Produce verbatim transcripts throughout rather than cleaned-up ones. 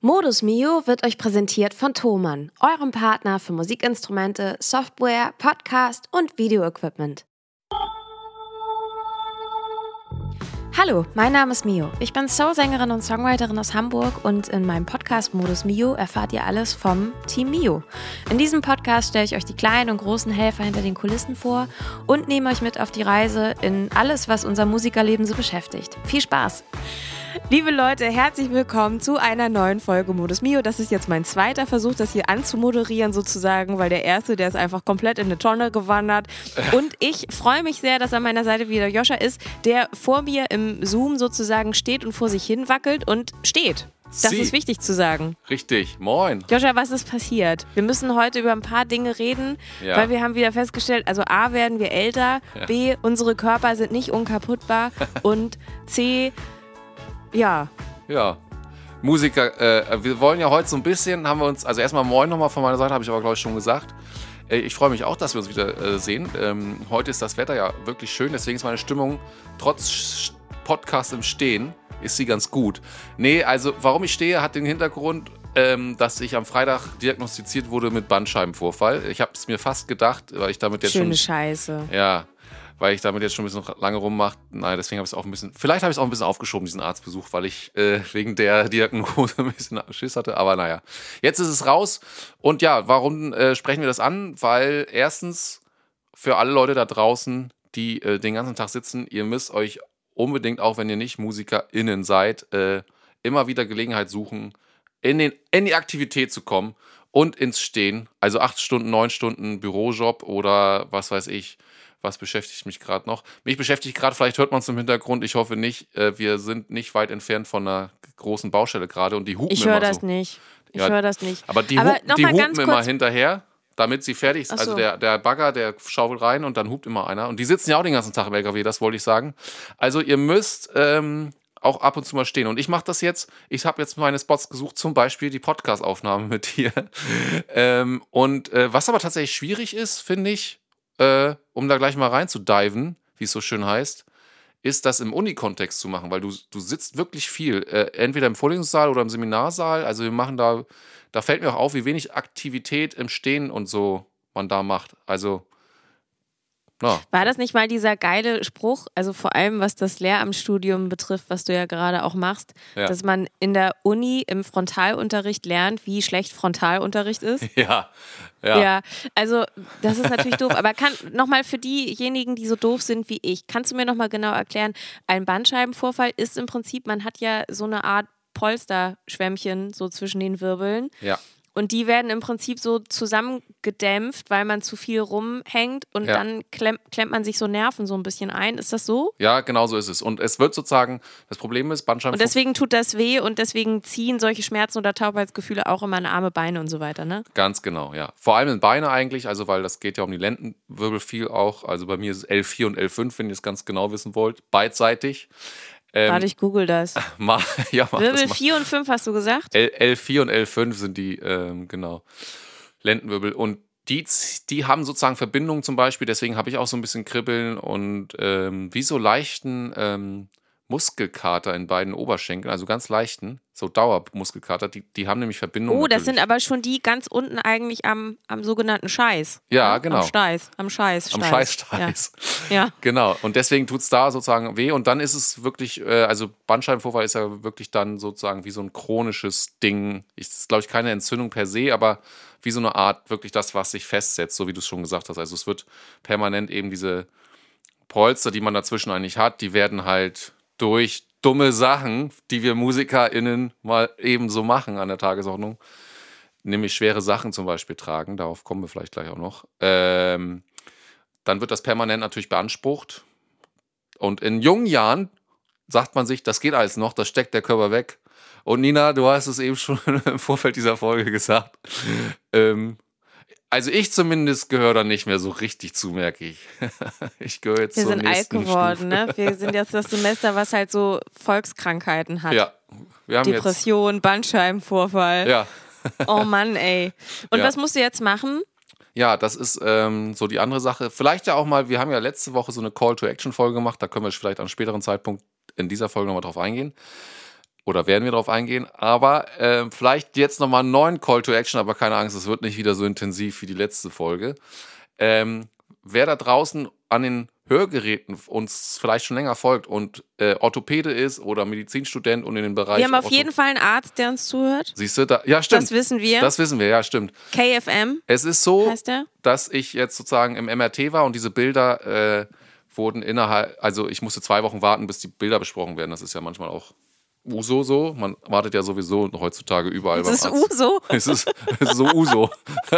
Modus Mio wird euch präsentiert von Thomann, eurem Partner für Musikinstrumente, Software, Podcast und Videoequipment. Hallo, mein Name ist Mio. Ich bin Soul-Sängerin und Songwriterin aus Hamburg und in meinem Podcast Modus Mio erfahrt ihr alles vom Team Mio. In diesem Podcast stelle ich euch die kleinen und großen Helfer hinter den Kulissen vor und nehme euch mit auf die Reise in alles, was unser Musikerleben so beschäftigt. Viel Spaß! Liebe Leute, herzlich willkommen zu einer neuen Folge Modus Mio. Das ist jetzt mein zweiter Versuch, das hier anzumoderieren sozusagen, weil der erste, der ist einfach komplett in eine Tonne gewandert. Und ich freue mich sehr, dass an meiner Seite wieder Joscha ist, der vor mir im Zoom sozusagen steht und vor sich hin wackelt und steht. Das Sie. Ist wichtig zu sagen. Richtig, moin. Joscha, was ist passiert? Wir müssen heute über ein paar Dinge reden, ja. weil wir haben wieder festgestellt, also A, werden wir älter, ja. B, unsere Körper sind nicht unkaputtbar und C, ja. Ja. Musiker, äh, wir wollen ja heute so ein bisschen, haben wir uns, also erstmal moin nochmal von meiner Seite, habe ich aber glaube ich schon gesagt. Äh, ich freue mich auch, dass wir uns wieder äh, sehen. Ähm, heute ist das Wetter ja wirklich schön, deswegen ist meine Stimmung trotz Podcast im Stehen, ist sie ganz gut. Nee, also warum ich stehe, hat den Hintergrund, ähm, dass ich am Freitag diagnostiziert wurde mit Bandscheibenvorfall. Ich habe es mir fast gedacht, weil ich damit jetzt Schöne schon... Schöne Scheiße. Ja, weil ich damit jetzt schon ein bisschen lange rummache. Nein, deswegen habe ich es auch ein bisschen, vielleicht habe ich es auch ein bisschen aufgeschoben, diesen Arztbesuch, weil ich äh, wegen der Diagnose ein bisschen Schiss hatte. Aber naja, jetzt ist es raus. Und ja, warum äh, sprechen wir das an? Weil erstens für alle Leute da draußen, die äh, den ganzen Tag sitzen, ihr müsst euch unbedingt, auch wenn ihr nicht MusikerInnen seid, äh, immer wieder Gelegenheit suchen, in, den, in die Aktivität zu kommen und ins Stehen. Also acht Stunden, neun Stunden Bürojob oder was weiß ich. Was beschäftigt mich gerade noch? Mich beschäftigt gerade, vielleicht hört man es im Hintergrund, ich hoffe nicht, äh, wir sind nicht weit entfernt von einer großen Baustelle gerade und die hupen ich immer so. Ich höre das nicht. Ich ja, höre das nicht. Aber die, aber hupen, die hupen immer hinterher, damit sie fertig ist. So. Also der, der Bagger, der schaufelt rein und dann hupt immer einer. Und die sitzen ja auch den ganzen Tag im L K W, das wollte ich sagen. Also ihr müsst ähm, auch ab und zu mal stehen. Und ich mache das jetzt, ich habe jetzt meine Spots gesucht, zum Beispiel die Podcast-Aufnahme mit dir. ähm, und äh, was aber tatsächlich schwierig ist, finde ich, Äh, um da gleich mal reinzudiven, wie es so schön heißt, ist das im Uni-Kontext zu machen, weil du, du sitzt wirklich viel, äh, entweder im Vorlesungssaal oder im Seminarsaal, also wir machen da, da fällt mir auch auf, wie wenig Aktivität im Stehen und so man da macht, also ja. War das nicht mal dieser geile Spruch, also vor allem was das Lehramtsstudium betrifft, was du ja gerade auch machst, ja. dass man in der Uni im Frontalunterricht lernt, wie schlecht Frontalunterricht ist? Ja, ja. Ja, also das ist natürlich doof, aber kann nochmal für diejenigen, die so doof sind wie ich, kannst du mir nochmal genau erklären, ein Bandscheibenvorfall ist im Prinzip, man hat ja so eine Art Polsterschwämmchen so zwischen den Wirbeln. Ja. Und die werden im Prinzip so zusammengedämpft, weil man zu viel rumhängt und ja. dann klemmt, klemmt man sich so Nerven so ein bisschen ein. Ist das so? Ja, genau so ist es. Und es wird sozusagen, das Problem ist, Bandscheibenvorfall. Und deswegen tut das weh und deswegen ziehen solche Schmerzen oder Taubheitsgefühle auch immer in Arme, Beine und so weiter, ne? Ganz genau, ja. Vor allem in Beine eigentlich, also weil das geht ja um die Lendenwirbel viel auch. Also bei mir ist es L vier und L fünf, wenn ihr es ganz genau wissen wollt. Beidseitig. Ähm, Warte, ich google das. Mal, ja, mach Wirbel das mal. vier und fünf hast du gesagt? L vier und L fünf sind die, ähm, genau, Lendenwirbel. Und die, die haben sozusagen Verbindungen zum Beispiel, deswegen habe ich auch so ein bisschen Kribbeln und ähm, wie so leichten ähm, Muskelkater in beiden Oberschenkeln, also ganz leichten, so Dauermuskelkater, die, die haben nämlich Verbindungen. Oh, das natürlich. sind aber schon die ganz unten eigentlich am, am sogenannten Scheiß. Ja, ja, genau. Am Steiß, am Scheiß. Am Scheiß-Steiß. Ja. ja. Genau. Und deswegen tut es da sozusagen weh. Und dann ist es wirklich, äh, also Bandscheibenvorfall ist ja wirklich dann sozusagen wie so ein chronisches Ding. Es ist, glaube ich, keine Entzündung per se, aber wie so eine Art wirklich das, was sich festsetzt, so wie du es schon gesagt hast. Also es wird permanent eben diese Polster, die man dazwischen eigentlich hat, die werden halt durch dumme Sachen, die wir MusikerInnen mal eben so machen an der Tagesordnung, nämlich schwere Sachen zum Beispiel tragen, darauf kommen wir vielleicht gleich auch noch, ähm, dann wird das permanent natürlich beansprucht. Und in jungen Jahren sagt man sich, das geht alles noch, das steckt der Körper weg. Und Nina, du hast es eben schon im Vorfeld dieser Folge gesagt, ähm, also ich zumindest gehöre da nicht mehr so richtig zu, merke ich. Ich gehöre jetzt Wir zur sind alt nächsten geworden, Stufe. ne? Wir sind jetzt das Semester, was halt so Volkskrankheiten hat. Ja. Wir haben Depression, jetzt... Bandscheibenvorfall. Ja. Oh Mann, ey. Und ja. was musst du jetzt machen? Ja, das ist ähm, so die andere Sache. Vielleicht ja auch mal, wir haben ja letzte Woche so eine Call-to-Action-Folge gemacht, da können wir vielleicht an einem späteren Zeitpunkt in dieser Folge nochmal drauf eingehen. oder werden wir darauf eingehen. Aber äh, vielleicht jetzt nochmal einen neuen Call to Action, aber keine Angst, es wird nicht wieder so intensiv wie die letzte Folge. Ähm, wer da draußen an den Hörgeräten uns vielleicht schon länger folgt und äh, Orthopäde ist oder Medizinstudent und in den Bereich... Wir haben auf Ortho- jeden Fall einen Arzt, der uns zuhört. Siehst du, da, ja stimmt. Das wissen wir. Das wissen wir, ja stimmt. K F M Es ist so, heißt der. dass ich jetzt sozusagen im M R T war und diese Bilder äh, wurden innerhalb, also ich musste zwei Wochen warten, bis die Bilder besprochen werden. Das ist ja manchmal auch Uso so. Man wartet ja sowieso heutzutage überall Das beim ist Arzt. Uso. Es ist, es ist so Uso.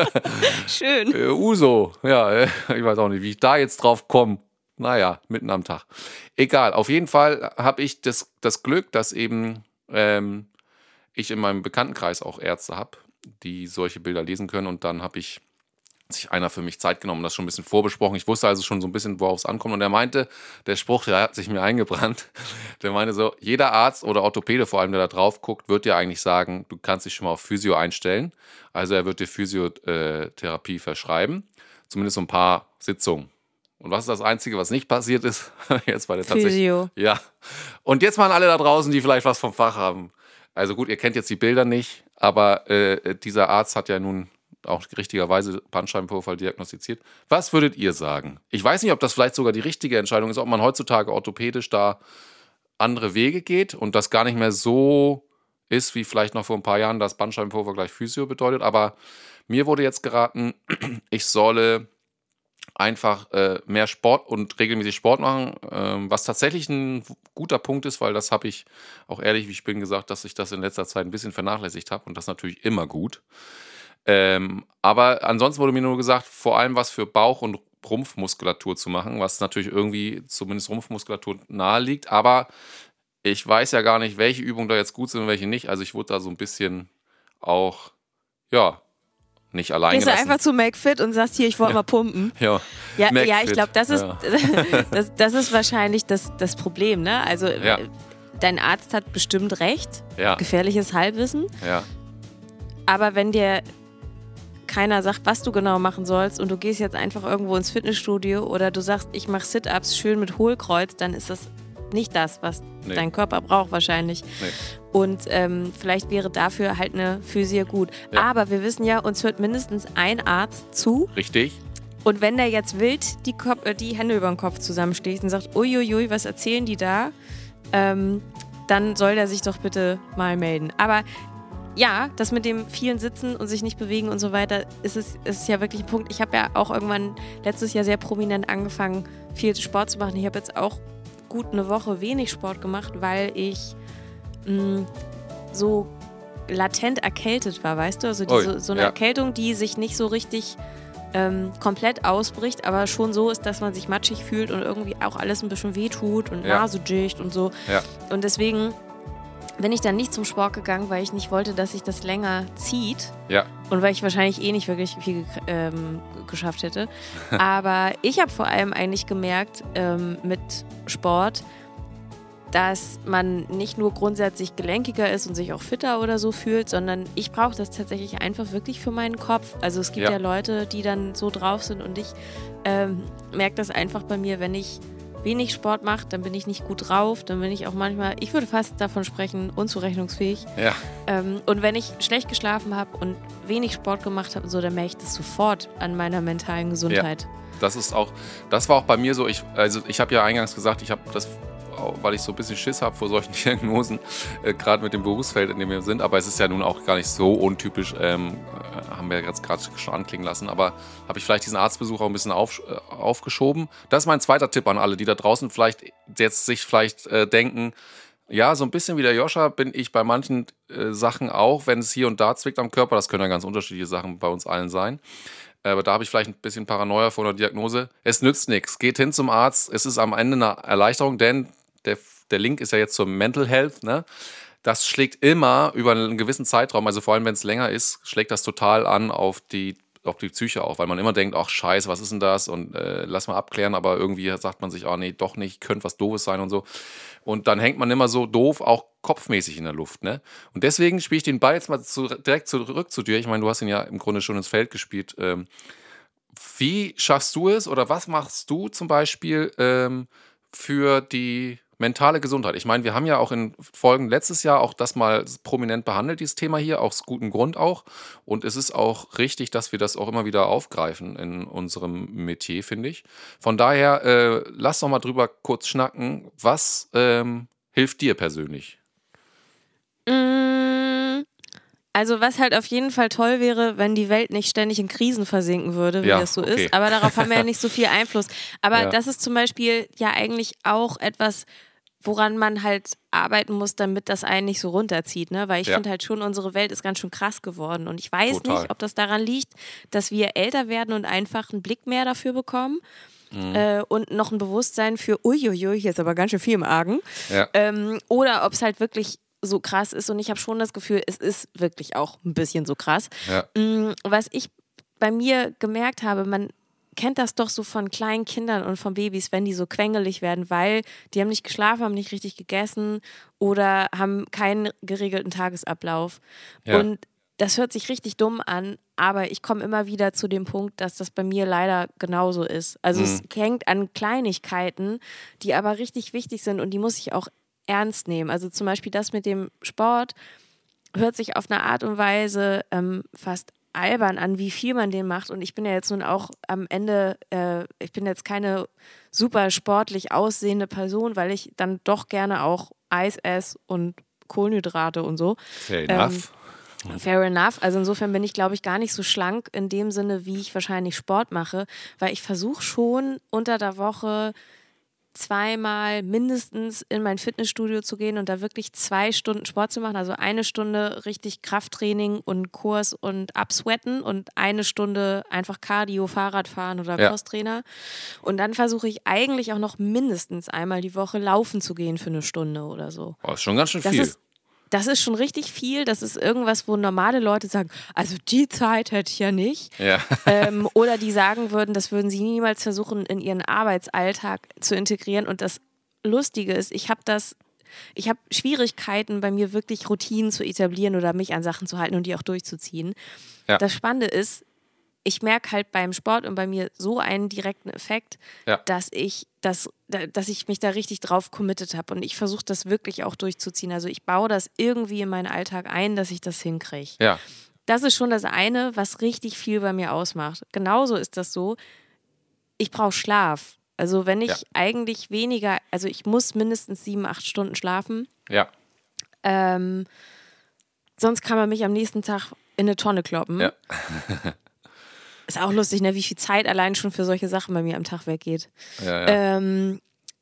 Schön. Äh, Uso, ja, äh, ich weiß auch nicht, wie ich da jetzt drauf komme. Naja, mitten am Tag. Egal, auf jeden Fall habe ich das, das Glück, dass eben ähm, ich in meinem Bekanntenkreis auch Ärzte habe, die solche Bilder lesen können. Und dann habe ich sich einer für mich Zeit genommen und das schon ein bisschen vorbesprochen. Ich wusste also schon so ein bisschen, worauf es ankommt. Und er meinte, der Spruch, der hat sich mir eingebrannt, der meinte so, jeder Arzt oder Orthopäde vor allem, der da drauf guckt, wird dir eigentlich sagen, du kannst dich schon mal auf Physio einstellen. Also er wird dir Physiotherapie verschreiben, zumindest so ein paar Sitzungen. Und was ist das Einzige, was nicht passiert ist? Jetzt bei der tatsächlich. Physio. Ja. Und jetzt mal alle da draußen, die vielleicht was vom Fach haben. Also gut, ihr kennt jetzt die Bilder nicht, aber äh, dieser Arzt hat ja nun auch richtigerweise Bandscheibenvorfall diagnostiziert. Was würdet ihr sagen? Ich weiß nicht, ob das vielleicht sogar die richtige Entscheidung ist, ob man heutzutage orthopädisch da andere Wege geht und das gar nicht mehr so ist, wie vielleicht noch vor ein paar Jahren, dass Bandscheibenvorfall gleich Physio bedeutet. Aber mir wurde jetzt geraten, ich solle einfach äh, mehr Sport und regelmäßig Sport machen, ähm, was tatsächlich ein guter Punkt ist, weil das habe ich auch ehrlich, wie ich bin, gesagt, dass ich das in letzter Zeit ein bisschen vernachlässigt habe und das ist natürlich immer gut. Ähm, aber ansonsten wurde mir nur gesagt, vor allem was für Bauch- und Rumpfmuskulatur zu machen, was natürlich irgendwie zumindest Rumpfmuskulatur nahe liegt, aber ich weiß ja gar nicht, welche Übungen da jetzt gut sind und welche nicht, also ich wurde da so ein bisschen auch, ja, nicht allein Gehst du gelassen. einfach zu McFit und sagst, hier, ich wollte Ja. mal pumpen. Ja, Ja, McFit, ja ich glaube, das ist, ja. das, das ist wahrscheinlich das, das Problem. Ne? Also Ja. dein Arzt hat bestimmt recht, Ja. gefährliches Halbwissen. Ja, Aber wenn dir keiner sagt, was du genau machen sollst und du gehst jetzt einfach irgendwo ins Fitnessstudio oder du sagst, ich mache Sit-Ups schön mit Hohlkreuz, dann ist das nicht das, was Nee. dein Körper braucht wahrscheinlich. Nee. Und ähm, vielleicht wäre dafür halt eine Physio gut. Ja. Aber wir wissen ja, uns hört mindestens ein Arzt zu. richtig. Und wenn der jetzt wild die, Kopf, äh, die Hände über den Kopf zusammenschlägt und sagt, uiuiui, was erzählen die da? Ähm, dann soll der sich doch bitte mal melden. Aber ja, das mit dem vielen Sitzen und sich nicht bewegen und so weiter, ist es ist ja wirklich ein Punkt. Ich habe ja auch irgendwann letztes Jahr sehr prominent angefangen, viel Sport zu machen. Ich habe jetzt auch gut eine Woche wenig Sport gemacht, weil ich mh, so latent erkältet war, weißt du? Also diese, Ui, so eine ja. Erkältung, die sich nicht so richtig ähm, komplett ausbricht, aber schon so ist, dass man sich matschig fühlt und irgendwie auch alles ein bisschen wehtut und Ja. Nase dicht und so. Ja. Und deswegen bin ich dann nicht zum Sport gegangen, weil ich nicht wollte, dass sich das länger zieht Ja, und weil ich wahrscheinlich eh nicht wirklich viel ge- ähm, geschafft hätte. Aber ich habe vor allem eigentlich gemerkt ähm, mit Sport, dass man nicht nur grundsätzlich gelenkiger ist und sich auch fitter oder so fühlt, sondern ich brauche das tatsächlich einfach wirklich für meinen Kopf. Also es gibt ja, Ja. Leute, die dann so drauf sind und ich ähm, merke das einfach bei mir, wenn ich wenig Sport mache, dann bin ich nicht gut drauf, dann bin ich auch manchmal, ich würde fast davon sprechen, unzurechnungsfähig. ja, Ähm, und wenn ich schlecht geschlafen habe und wenig Sport gemacht habe, so, dann merke ich das sofort an meiner mentalen Gesundheit. das ist auch, das war auch bei mir so, ich, also ich habe ja eingangs gesagt, ich habe das, weil ich so ein bisschen Schiss habe vor solchen Diagnosen, äh, gerade mit dem Berufsfeld, in dem wir sind, aber es ist ja nun auch gar nicht so untypisch, ähm, äh, haben wir jetzt gerade schon anklingen lassen, aber habe ich vielleicht diesen Arztbesuch auch ein bisschen auf, äh, aufgeschoben. Das ist mein zweiter Tipp an alle, die da draußen vielleicht jetzt sich vielleicht äh, denken, ja, so ein bisschen wie der Joscha bin ich bei manchen äh, Sachen auch, wenn es hier und da zwickt am Körper, das können ja ganz unterschiedliche Sachen bei uns allen sein. Aber da habe ich vielleicht ein bisschen Paranoia vor einer Diagnose. Es nützt nichts. Geht hin zum Arzt. Es ist am Ende eine Erleichterung, denn der, der Link ist ja jetzt zur Mental Health. Ne? Das schlägt immer über einen gewissen Zeitraum, also vor allem wenn es länger ist, schlägt das total an auf die, auf die Psyche auch, weil man immer denkt, ach scheiße, was ist denn das? Und äh, lass mal abklären, aber irgendwie sagt man sich, ah nee, doch nicht, könnte was Doofes sein und so. Und dann hängt man immer so doof, auch kopfmäßig in der Luft. Ne? Und deswegen spiele ich den Ball jetzt mal zu, direkt zurück zu dir. Ich meine, du hast ihn ja im Grunde schon ins Feld gespielt. Ähm, wie schaffst du es oder was machst du zum Beispiel ähm, für die mentale Gesundheit. Ich meine, wir haben ja auch in Folgen letztes Jahr auch das mal prominent behandelt, dieses Thema hier, aus gutem Grund auch. Und es ist auch richtig, dass wir das auch immer wieder aufgreifen in unserem Metier, finde ich. Von daher, äh, lass doch mal drüber kurz schnacken. Was ähm, hilft dir persönlich? Mm, Also was halt auf jeden Fall toll wäre, wenn die Welt nicht ständig in Krisen versinken würde, wie Ja, das so okay. ist. Aber darauf haben wir ja nicht so viel Einfluss. Aber Ja. das ist zum Beispiel ja eigentlich auch etwas, woran man halt arbeiten muss, damit das einen nicht so runterzieht. Ne? Weil ich Ja. finde halt schon, unsere Welt ist ganz schön krass geworden. Und ich weiß Total. nicht, ob das daran liegt, dass wir älter werden und einfach einen Blick mehr dafür bekommen. Mhm. Äh, und noch ein Bewusstsein für, uiuiui, hier ist aber ganz schön viel im Argen. Ja. Ähm, oder ob es halt wirklich so krass ist. Und ich habe schon das Gefühl, es ist wirklich auch ein bisschen so krass. Ja. Mm, Was ich bei mir gemerkt habe, man kennt das doch so von kleinen Kindern und von Babys, wenn die so quengelig werden, weil die haben nicht geschlafen, haben nicht richtig gegessen oder haben keinen geregelten Tagesablauf. Ja. Und das hört sich richtig dumm an, aber ich komme immer wieder zu dem Punkt, dass das bei mir leider genauso ist. Also Mhm. es hängt an Kleinigkeiten, die aber richtig wichtig sind und die muss ich auch ernst nehmen. Also zum Beispiel das mit dem Sport hört sich auf eine Art und Weise ähm, fast albern an, wie viel man den macht. Und ich bin ja jetzt nun auch am Ende, äh, ich bin jetzt keine super sportlich aussehende Person, weil ich dann doch gerne auch Eis esse und Kohlenhydrate und so. Fair enough. Fair enough. Also insofern bin ich, glaube ich, gar nicht so schlank in dem Sinne, wie ich wahrscheinlich Sport mache, weil ich versuche schon unter der Woche zweimal mindestens in mein Fitnessstudio zu gehen und da wirklich zwei Stunden Sport zu machen. Also eine Stunde richtig Krafttraining und Kurs und absweaten und eine Stunde einfach Cardio, Fahrradfahren oder Ja. Crosstrainer. Und dann versuche ich eigentlich auch noch mindestens einmal die Woche laufen zu gehen für eine Stunde oder so. Oh, ist schon ganz schön Das viel. ist, das ist schon richtig viel. Das ist irgendwas, wo normale Leute sagen, also die Zeit hätte ich ja nicht. Ja. ähm, oder die sagen würden, das würden sie niemals versuchen, in ihren Arbeitsalltag zu integrieren. Und das Lustige ist, ich habe das, ich habe Schwierigkeiten, bei mir wirklich Routinen zu etablieren oder mich an Sachen zu halten und die auch durchzuziehen. Ja. Das Spannende ist, ich merke halt beim Sport und bei mir so einen direkten Effekt, Ja. dass ich das, dass ich mich da richtig drauf committed habe. Und ich versuche das wirklich auch durchzuziehen. Also ich baue das irgendwie in meinen Alltag ein, dass ich das hinkriege. Ja. Das ist schon das eine, was richtig viel bei mir ausmacht. Genauso ist das so, ich brauche Schlaf. Also wenn ich Ja. eigentlich weniger, also ich muss mindestens sieben, acht Stunden schlafen. Ja. Ähm, sonst kann man mich am nächsten Tag in eine Tonne kloppen. Ja. Ist auch lustig, ne, wie viel Zeit allein schon für solche Sachen bei mir am Tag weggeht. Ja, ja. Ähm,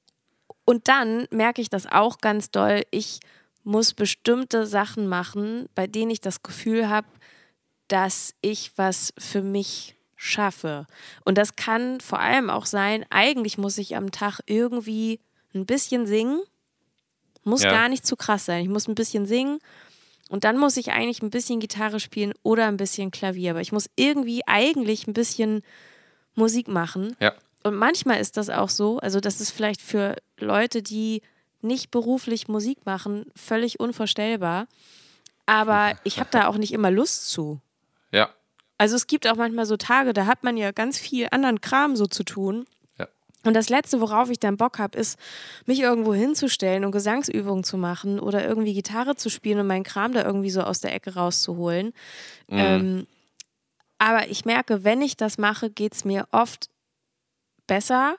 und dann merke ich das auch ganz doll. Ich muss bestimmte Sachen machen, bei denen ich das Gefühl habe, dass ich was für mich schaffe. Und das kann vor allem auch sein, eigentlich muss ich am Tag irgendwie ein bisschen singen. Muss Ja. gar nicht zu krass sein. Ich muss ein bisschen singen. Und dann muss ich eigentlich ein bisschen Gitarre spielen oder ein bisschen Klavier. Aber ich muss irgendwie eigentlich ein bisschen Musik machen. Ja. Und manchmal ist das auch so, also das ist vielleicht für Leute, die nicht beruflich Musik machen, völlig unvorstellbar. Aber ich habe da auch nicht immer Lust zu. Ja. Also es gibt auch manchmal so Tage, da hat man ja ganz viel anderen Kram so zu tun. Ja. Und das Letzte, worauf ich dann Bock habe, ist, mich irgendwo hinzustellen und Gesangsübungen zu machen oder irgendwie Gitarre zu spielen und meinen Kram da irgendwie so aus der Ecke rauszuholen. Mhm. Ähm, aber ich merke, wenn ich das mache, geht es mir oft besser.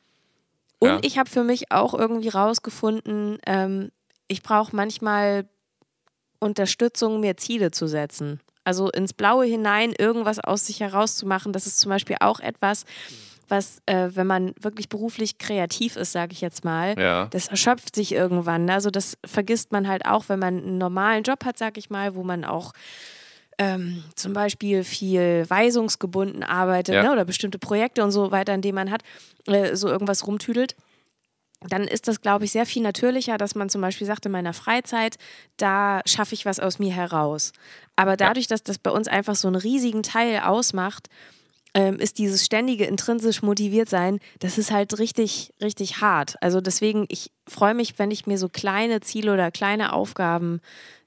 Und Ja. ich habe für mich auch irgendwie rausgefunden, ähm, ich brauche manchmal Unterstützung, mir Ziele zu setzen. Also ins Blaue hinein irgendwas aus sich herauszumachen, das ist zum Beispiel auch etwas, was, äh, wenn man wirklich beruflich kreativ ist, sage ich jetzt mal, Ja. das erschöpft sich irgendwann. Also das vergisst man halt auch, wenn man einen normalen Job hat, sage ich mal, wo man auch ähm, zum Beispiel viel weisungsgebunden arbeitet, Ja. ne, oder bestimmte Projekte und so weiter, in denen man hat, äh, so irgendwas rumtüdelt. Dann ist das, glaube ich, sehr viel natürlicher, dass man zum Beispiel sagt, in meiner Freizeit, da schaffe ich was aus mir heraus. Aber dadurch, dass das bei uns einfach so einen riesigen Teil ausmacht, ähm, ist dieses ständige intrinsisch motiviert sein, das ist halt richtig, richtig hart. Also deswegen, ich freue mich, wenn ich mir so kleine Ziele oder kleine Aufgaben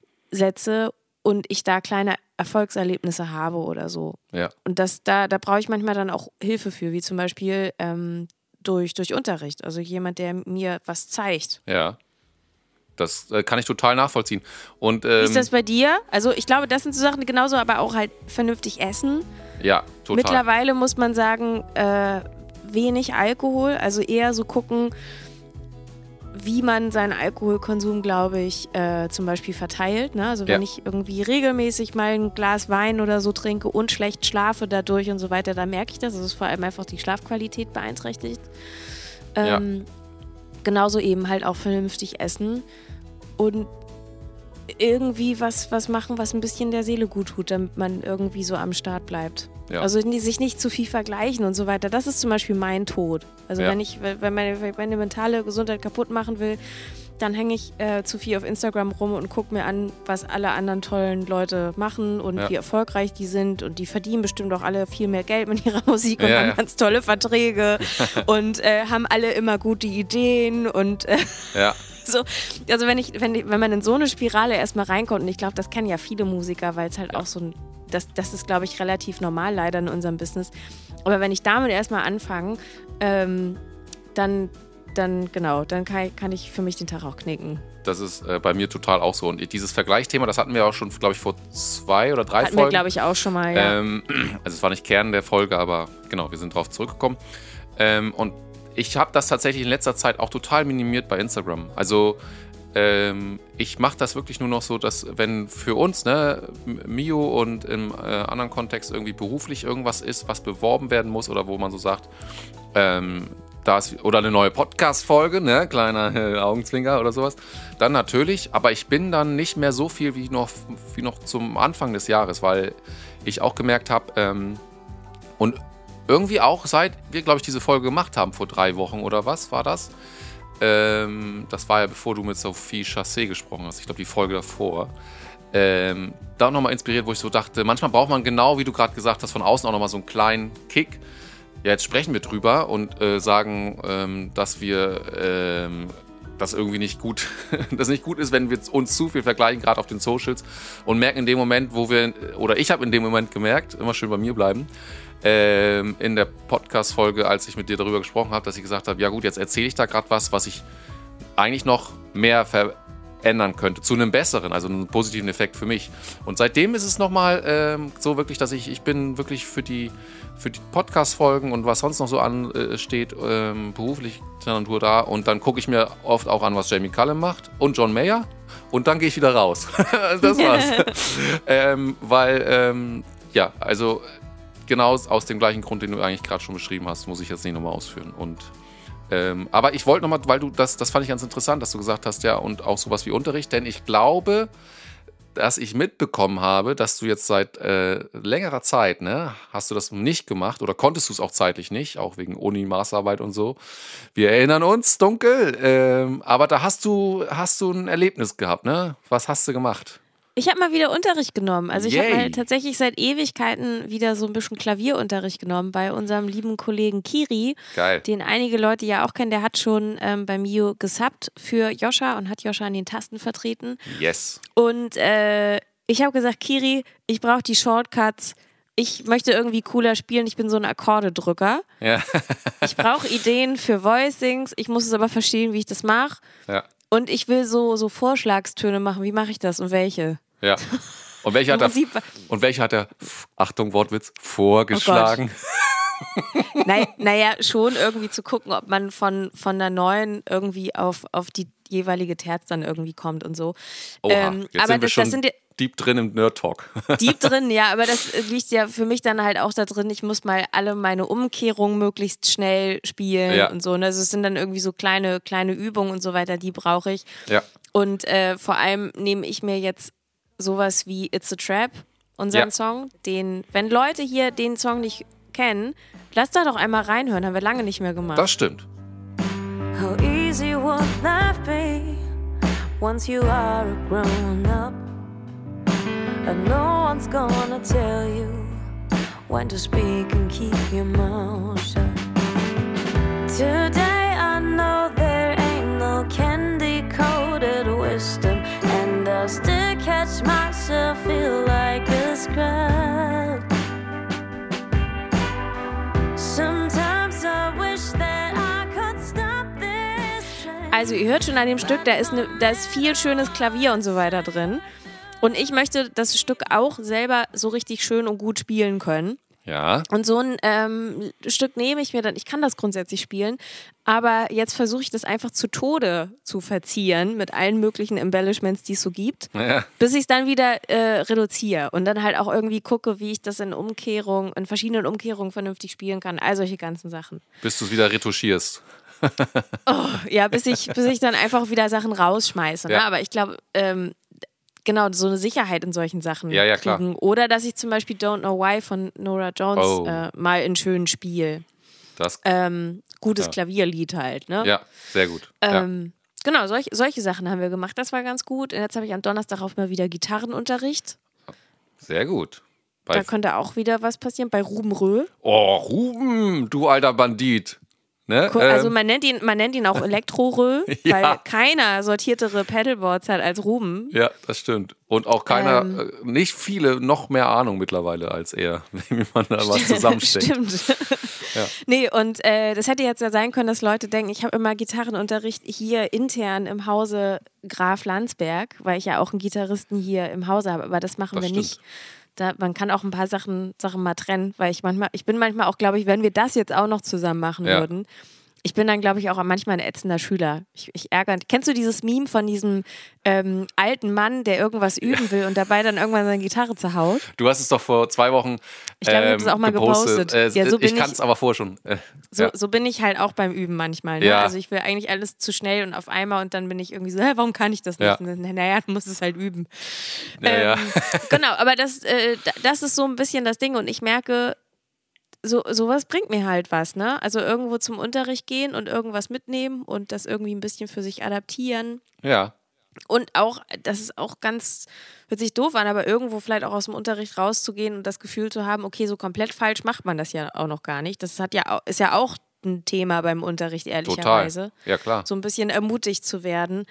setze und ich da kleine Erfolgserlebnisse habe oder so. Ja. Und das, da, da brauche ich manchmal dann auch Hilfe für, wie zum Beispiel ähm, durch, durch Unterricht. Also jemand, der mir was zeigt. Ja. Das äh, kann ich total nachvollziehen. Und, ähm, Wie ist das bei dir? Also ich glaube, das sind so Sachen genauso, aber auch halt vernünftig essen. Ja, total. Mittlerweile muss man sagen, äh, wenig Alkohol. Also eher so gucken, wie man seinen Alkoholkonsum, glaube ich, äh, zum Beispiel verteilt. Ne? Also wenn ja. ich irgendwie regelmäßig mal ein Glas Wein oder so trinke und schlecht schlafe dadurch und so weiter, dann merke ich das. Das ist vor allem einfach die Schlafqualität beeinträchtigt. Ähm, ja. Genauso eben halt auch vernünftig essen. Und irgendwie was, was machen, was ein bisschen der Seele gut tut, damit man irgendwie so am Start bleibt. Ja. Also sich nicht zu viel vergleichen und so weiter. Das ist zum Beispiel mein Tod. Also ja. wenn ich wenn meine, wenn ich meine mentale Gesundheit kaputt machen will, dann hänge ich äh, zu viel auf Instagram rum und gucke mir an, was alle anderen tollen Leute machen und ja. wie erfolgreich die sind. Und die verdienen bestimmt auch alle viel mehr Geld mit ihrer Musik und ja, haben ja. ganz tolle Verträge und äh, haben alle immer gute Ideen und äh, ja. So, also wenn ich, wenn, wenn man in so eine Spirale erstmal reinkommt, und ich glaube, das kennen ja viele Musiker, weil es halt ja. auch so ein, das, das ist, glaube ich, relativ normal leider in unserem Business. Aber wenn ich damit erstmal anfange, ähm, dann, dann, genau, dann kann, kann ich für mich den Tag auch knicken. Das ist äh, bei mir total auch so. Und dieses Vergleichsthema, das hatten wir auch schon, glaube ich, vor zwei oder drei hatten Folgen. Hatten wir, glaube ich, auch schon mal, ja. Ähm, also es war nicht Kern der Folge, aber genau, wir sind drauf zurückgekommen. Ähm, und ich habe das tatsächlich in letzter Zeit auch total minimiert bei Instagram. Also ähm, ich mache das wirklich nur noch so, dass wenn für uns, ne, Mio und im äh, anderen Kontext irgendwie beruflich irgendwas ist, was beworben werden muss oder wo man so sagt, ähm, da ist, oder eine neue Podcast-Folge, ne, kleiner äh, Augenzwinker oder sowas, dann natürlich, aber ich bin dann nicht mehr so viel wie noch, wie noch zum Anfang des Jahres, weil ich auch gemerkt habe, ähm, und irgendwie auch, seit wir, glaube ich, diese Folge gemacht haben, vor drei Wochen oder was war das? Ähm, das war ja, bevor du mit Sophie Chassé gesprochen hast. Ich glaube, die Folge davor. Ähm, da nochmal inspiriert, wo ich so dachte, manchmal braucht man genau, wie du gerade gesagt hast, von außen auch nochmal so einen kleinen Kick. Ja, jetzt sprechen wir drüber und äh, sagen, ähm, dass wir ähm, das irgendwie nicht gut, das nicht gut ist, wenn wir uns zu viel vergleichen, gerade auf den Socials, und merken in dem Moment, wo wir, oder ich habe in dem Moment gemerkt, immer schön bei mir bleiben, Ähm, in der Podcast-Folge, als ich mit dir darüber gesprochen habe, dass ich gesagt habe, ja gut, jetzt erzähle ich da gerade was, was ich eigentlich noch mehr verändern könnte, zu einem besseren, also einen positiven Effekt für mich. Und seitdem ist es nochmal ähm, so wirklich, dass ich, ich bin wirklich für die, für die Podcast-Folgen und was sonst noch so ansteht, äh, ähm, beruflich der Natur da, und dann gucke ich mir oft auch an, was Jamie Cullum macht und John Mayer, und dann gehe ich wieder raus. Das war's. ähm, weil, ähm, ja, also genau aus dem gleichen Grund, den du eigentlich gerade schon beschrieben hast, muss ich jetzt nicht nochmal ausführen. Und, ähm, aber ich wollte nochmal, weil du das, das fand ich ganz interessant, dass du gesagt hast, ja, und auch sowas wie Unterricht, denn ich glaube, dass ich mitbekommen habe, dass du jetzt seit äh, längerer Zeit, ne, hast du das nicht gemacht oder konntest du es auch zeitlich nicht, auch wegen Uni, Masterarbeit und so. Wir erinnern uns, dunkel, ähm, aber da hast du, hast du ein Erlebnis gehabt, ne? Was hast du gemacht? Ich habe mal wieder Unterricht genommen. Also ich Yay. habe mal tatsächlich seit Ewigkeiten wieder so ein bisschen Klavierunterricht genommen bei unserem lieben Kollegen Kiri, Geil. Den einige Leute ja auch kennen. Der hat schon ähm, bei Mio gesubbt für Joscha und hat Joscha an den Tasten vertreten. Yes. Und äh, ich habe gesagt, Kiri, ich brauche die Shortcuts. Ich möchte irgendwie cooler spielen. Ich bin so ein Akkordedrücker. Ja. Ich brauche Ideen für Voicings. Ich muss es aber verstehen, wie ich das mache. Ja. Und ich will so, so Vorschlagstöne machen. Wie mache ich das und welche? Ja. Und welcher hat er, und welcher hat er, Achtung, Wortwitz, vorgeschlagen? Oh naja, naja, schon irgendwie zu gucken, ob man von, von der neuen irgendwie auf, auf die jeweilige Terz dann irgendwie kommt und so. Oha, ähm, jetzt aber sind wir das, schon das sind die, deep drin im Nerd-Talk. Deep drin, ja, aber das liegt ja für mich dann halt auch da drin, ich muss mal alle meine Umkehrungen möglichst schnell spielen ja. und so. Und also es sind dann irgendwie so kleine, kleine Übungen und so weiter, die brauche ich. Ja. Und äh, vor allem nehme ich mir jetzt sowas wie It's a Trap, unseren ja. Song, den, wenn Leute hier den Song nicht kennen, lasst da doch einmal reinhören, haben wir lange nicht mehr gemacht. Das stimmt. How easy would that be once you are a grown up? And no one's gonna tell you when to speak and keep your mouth shut. Today I know there ain't no candy-coated wisdom, and I still catch myself feel like a scrub. Sometimes I wish that I Also ihr hört schon an dem Stück, da ist, ne, da ist viel schönes Klavier und so weiter drin. Und ich möchte das Stück auch selber so richtig schön und gut spielen können. Ja. Und so ein ähm, Stück nehme ich mir dann, ich kann das grundsätzlich spielen, aber jetzt versuche ich das einfach zu Tode zu verzieren mit allen möglichen Embellishments, die es so gibt, Ja. bis ich es dann wieder äh, reduziere und dann halt auch irgendwie gucke, wie ich das in Umkehrung, in verschiedenen Umkehrungen vernünftig spielen kann, all solche ganzen Sachen. Bis du es wieder retuschierst. Oh, ja, bis ich, bis ich dann einfach wieder Sachen rausschmeiße. Ne? Ja. Aber ich glaube, ähm, genau, so eine Sicherheit in solchen Sachen Ja, ja, klar. kriegen. Oder dass ich zum Beispiel Don't Know Why von Nora Jones Oh. äh, mal in schön spiele. Das, Ähm, gutes Ja. Klavierlied halt, ne? ja, sehr gut. Ähm, Genau, solch, solche Sachen haben wir gemacht. Das war ganz gut. Und jetzt habe ich am Donnerstag auch mal wieder Gitarrenunterricht. ja, sehr gut. Bei Da könnte auch wieder was passieren. Bei Ruben Röhl. oh, Ruben, du alter Bandit. Ne? Also Ähm, man nennt ihn, man nennt ihn auch Elektro-Röhl, Ja. weil keiner sortiertere Pedalboards hat als Ruben. ja, das stimmt. Und auch keiner, Ähm. äh, nicht viele, noch mehr Ahnung mittlerweile als er, wie man da was zusammensteckt. Stimmt. Ja. Nee, und äh, das hätte jetzt ja sein können, dass Leute denken, ich habe immer Gitarrenunterricht hier intern im Hause Graf Landsberg, weil ich ja auch einen Gitarristen hier im Hause habe, aber das machen Das wir stimmt. nicht. Da, man kann auch ein paar Sachen, Sachen mal trennen, weil ich manchmal, ich bin manchmal auch, glaube ich, wenn wir das jetzt auch noch zusammen machen Ja. würden, ich bin dann, glaube ich, auch manchmal ein ätzender Schüler. Ich, ich ärgere. Kennst du dieses Meme von diesem ähm, alten Mann, der irgendwas üben will und dabei dann irgendwann seine Gitarre zerhaut? Du hast es doch vor zwei Wochen Ich glaube, ich habe ähm, das auch mal gepostet. Äh, Ja, so bin ich kann es aber vorher schon. Äh, So, ja. so bin ich halt auch beim Üben manchmal. Ne? Ja. Also ich will eigentlich alles zu schnell und auf einmal und dann bin ich irgendwie so, hä, warum kann ich das nicht? Ja. Und dann, naja, du musst es halt üben. Ja, ja. Genau, aber das, äh, das ist so ein bisschen das Ding und ich merke, so sowas bringt mir halt was, ne? Also irgendwo zum Unterricht gehen und irgendwas mitnehmen und das irgendwie ein bisschen für sich adaptieren. ja. Und auch, das ist auch ganz, hört sich doof an, aber irgendwo vielleicht auch aus dem Unterricht rauszugehen und das Gefühl zu haben, okay, so komplett falsch macht man das ja auch noch gar nicht. Das hat ja auch, ist ja auch ein Thema beim Unterricht, ehrlicherweise. Total. Ja, klar. So ein bisschen ermutigt zu werden.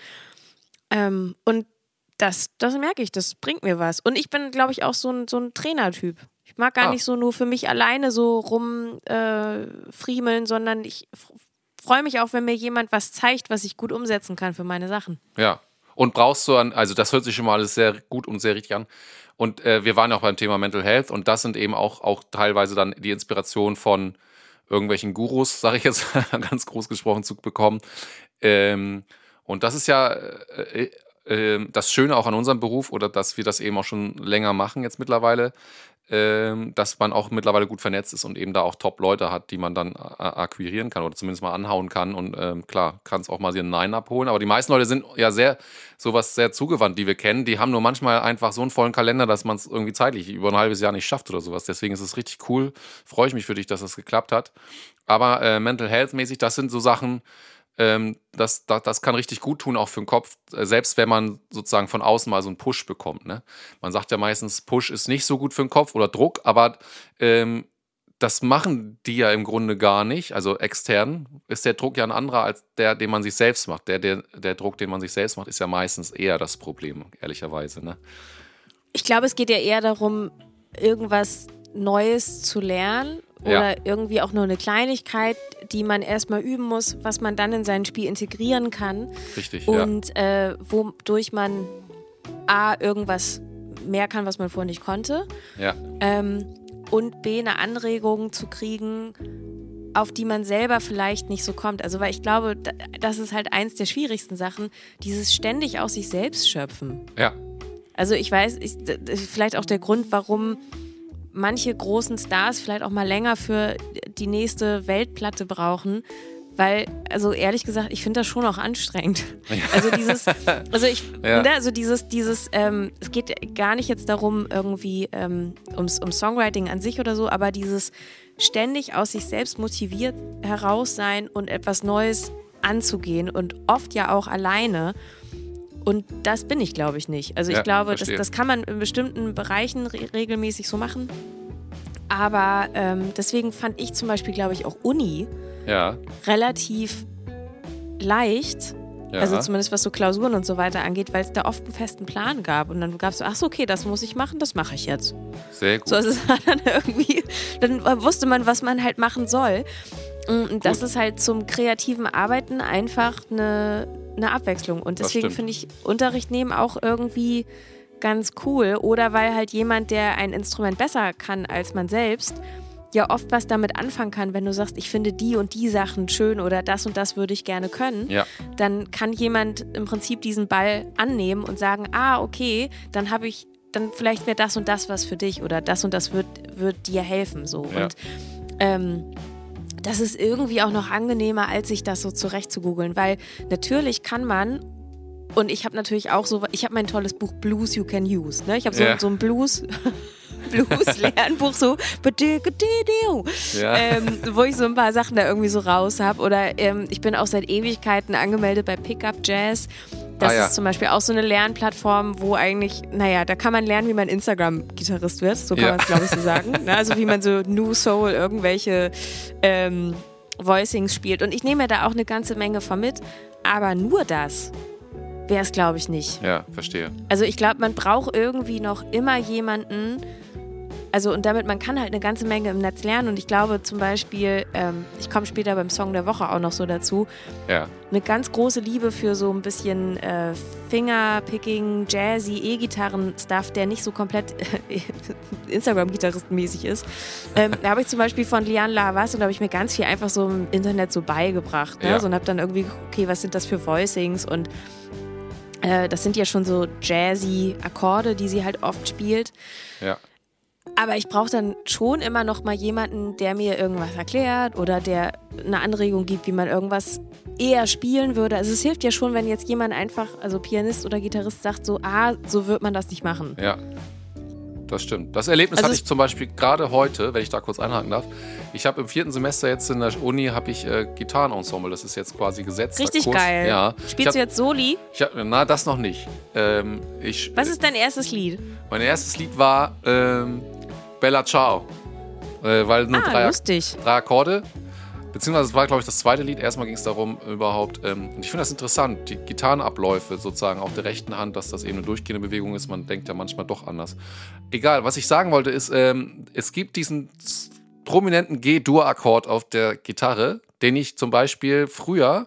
Ähm, und das, das merke ich, das bringt mir was. Und ich bin, glaube ich, auch so ein, so ein Trainertyp. Ich mag gar Ah. nicht so nur für mich alleine so rumfriemeln, äh, sondern ich f- freue mich auch, wenn mir jemand was zeigt, was ich gut umsetzen kann für meine Sachen. Ja. Und brauchst du an, also das hört sich schon mal alles sehr gut und sehr richtig an. Und äh, wir waren ja auch beim Thema Mental Health und das sind eben auch, auch teilweise dann die Inspiration von irgendwelchen Gurus, sage ich jetzt ganz groß gesprochen, zu bekommen. Ähm, und das ist ja äh, äh, das Schöne auch an unserem Beruf oder dass wir das eben auch schon länger machen jetzt mittlerweile, ähm, dass man auch mittlerweile gut vernetzt ist und eben da auch Top-Leute hat, die man dann äh, akquirieren kann oder zumindest mal anhauen kann. Und ähm, klar, kann es auch mal ihren Nein abholen. Aber die meisten Leute sind ja sehr, sowas sehr zugewandt, die wir kennen. Die haben nur manchmal einfach so einen vollen Kalender, dass man es irgendwie zeitlich über ein halbes Jahr nicht schafft oder sowas. Deswegen ist es richtig cool. Freue ich mich für dich, dass das geklappt hat. Aber äh, Mental Health-mäßig, das sind so Sachen, ähm, das, das, das kann richtig gut tun, auch für den Kopf, äh, selbst wenn man sozusagen von außen mal so einen Push bekommt. Ne? Man sagt ja meistens, Push ist nicht so gut für den Kopf oder Druck, aber ähm, das machen die ja im Grunde gar nicht. Also extern ist der Druck ja ein anderer als der, den man sich selbst macht. Der, der, der Druck, den man sich selbst macht, ist ja meistens eher das Problem, ehrlicherweise. Ne? Ich glaube, es geht ja eher darum, irgendwas Neues zu lernen oder Ja. irgendwie auch nur eine Kleinigkeit, die man erstmal üben muss, was man dann in sein Spiel integrieren kann Richtig, ja. und äh, wodurch man A, irgendwas mehr kann, was man vorher nicht konnte Ja, ähm, und B, eine Anregung zu kriegen, auf die man selber vielleicht nicht so kommt. Also weil ich glaube, da- das ist halt eins der schwierigsten Sachen, dieses ständig aus sich selbst schöpfen. ja, Also ich weiß, ich, das ist vielleicht auch der Grund, warum manche großen Stars vielleicht auch mal länger für die nächste Weltplatte brauchen, weil, also ehrlich gesagt, ich finde das schon auch anstrengend. Also dieses, also ich, Ja. ne, also dieses, dieses, ähm, es geht gar nicht jetzt darum, irgendwie ähm, ums, um Songwriting an sich oder so, aber dieses ständig aus sich selbst motiviert heraus sein und etwas Neues anzugehen und oft ja auch alleine. Und das bin ich, glaube ich, nicht. Also ich Ja, glaube, das, verstehe. das kann man in bestimmten Bereichen re regelmäßig so machen. Aber ähm, deswegen fand ich zum Beispiel, glaube ich, auch Uni ja. relativ leicht. ja. Also zumindest was so Klausuren und so weiter angeht, weil es da oft einen festen Plan gab. Und dann gab es so, ach so, okay, das muss ich machen, das mache ich jetzt. Sehr gut. So, also es war dann irgendwie, dann wusste man, was man halt machen soll. Und das ist halt zum kreativen Arbeiten einfach eine, eine Abwechslung. Und deswegen finde ich Unterricht nehmen auch irgendwie ganz cool. Oder weil halt jemand, der ein Instrument besser kann als man selbst, ja oft was damit anfangen kann, wenn du sagst, ich finde die und die Sachen schön oder das und das würde ich gerne können, ja. dann kann jemand im Prinzip diesen Ball annehmen und sagen, ah, okay, dann habe ich, dann vielleicht wäre das und das was für dich oder das und das wird, wird dir helfen. So. Ja. Und ähm, das ist irgendwie auch noch angenehmer, als sich das so zurecht zu googeln, weil natürlich kann man, und ich habe natürlich auch so, ich habe mein tolles Buch Blues You Can Use, ne? Ich habe so, ja. so ein Blues... Blues-Lernbuch so, ja. ähm, wo ich so ein paar Sachen da irgendwie so raus habe. Oder ähm, ich bin auch seit Ewigkeiten angemeldet bei Pickup Jazz. Das ah, ja. ist zum Beispiel auch so eine Lernplattform, wo eigentlich, naja, da kann man lernen, wie man Instagram-Gitarrist wird. So kann ja. man es, glaube ich, so sagen. Ne? Also wie man so New Soul, irgendwelche ähm, Voicings spielt. Und ich nehme mir da auch eine ganze Menge von mit. Aber nur das wäre es, glaube ich, nicht. Ja, verstehe. Also ich glaube, man braucht irgendwie noch immer jemanden, also und damit, man kann halt eine ganze Menge im Netz lernen und ich glaube zum Beispiel, ähm, ich komme später beim Song der Woche auch noch so dazu, ja. eine ganz große Liebe für so ein bisschen äh, Fingerpicking, Jazzy, E-Gitarren-Stuff, der nicht so komplett Instagram-Gitarristen-mäßig ist. Ähm, da habe ich zum Beispiel von Lian Lavas und da habe ich mir ganz viel einfach so im Internet so beigebracht. Ne? Ja. So, und habe dann irgendwie, okay, was sind das für Voicings und äh, das sind ja schon so jazzy Akkorde, die sie halt oft spielt. Ja. Aber ich brauche dann schon immer noch mal jemanden, der mir irgendwas erklärt oder der eine Anregung gibt, wie man irgendwas eher spielen würde. Also es hilft ja schon, wenn jetzt jemand einfach, also Pianist oder Gitarrist sagt so, ah, so wird man das nicht machen. Ja, das stimmt. Das Erlebnis also hatte ich zum Beispiel gerade heute, wenn ich da kurz einhaken darf. Ich habe im vierten Semester jetzt in der Uni habe ich äh, Gitarrenensemble. Das ist jetzt quasi gesetzt. Richtig Kurs. geil. Ja. Spielst hab, du jetzt Soli? Ich hab, na, das noch nicht. Ähm, ich, Was ist dein erstes Lied? Mein erstes Lied war ähm, Bella Ciao. Äh, weil nur ah, drei, lustig. drei Akkorde. Beziehungsweise es war, glaube ich, das zweite Lied. Erstmal ging es darum, überhaupt, ähm, und ich finde das interessant, die Gitarrenabläufe sozusagen auf der rechten Hand, dass das eben eine durchgehende Bewegung ist. Man denkt ja manchmal doch anders. Egal, was ich sagen wollte, ist, ähm, es gibt diesen prominenten G-Dur-Akkord auf der Gitarre, den ich zum Beispiel früher,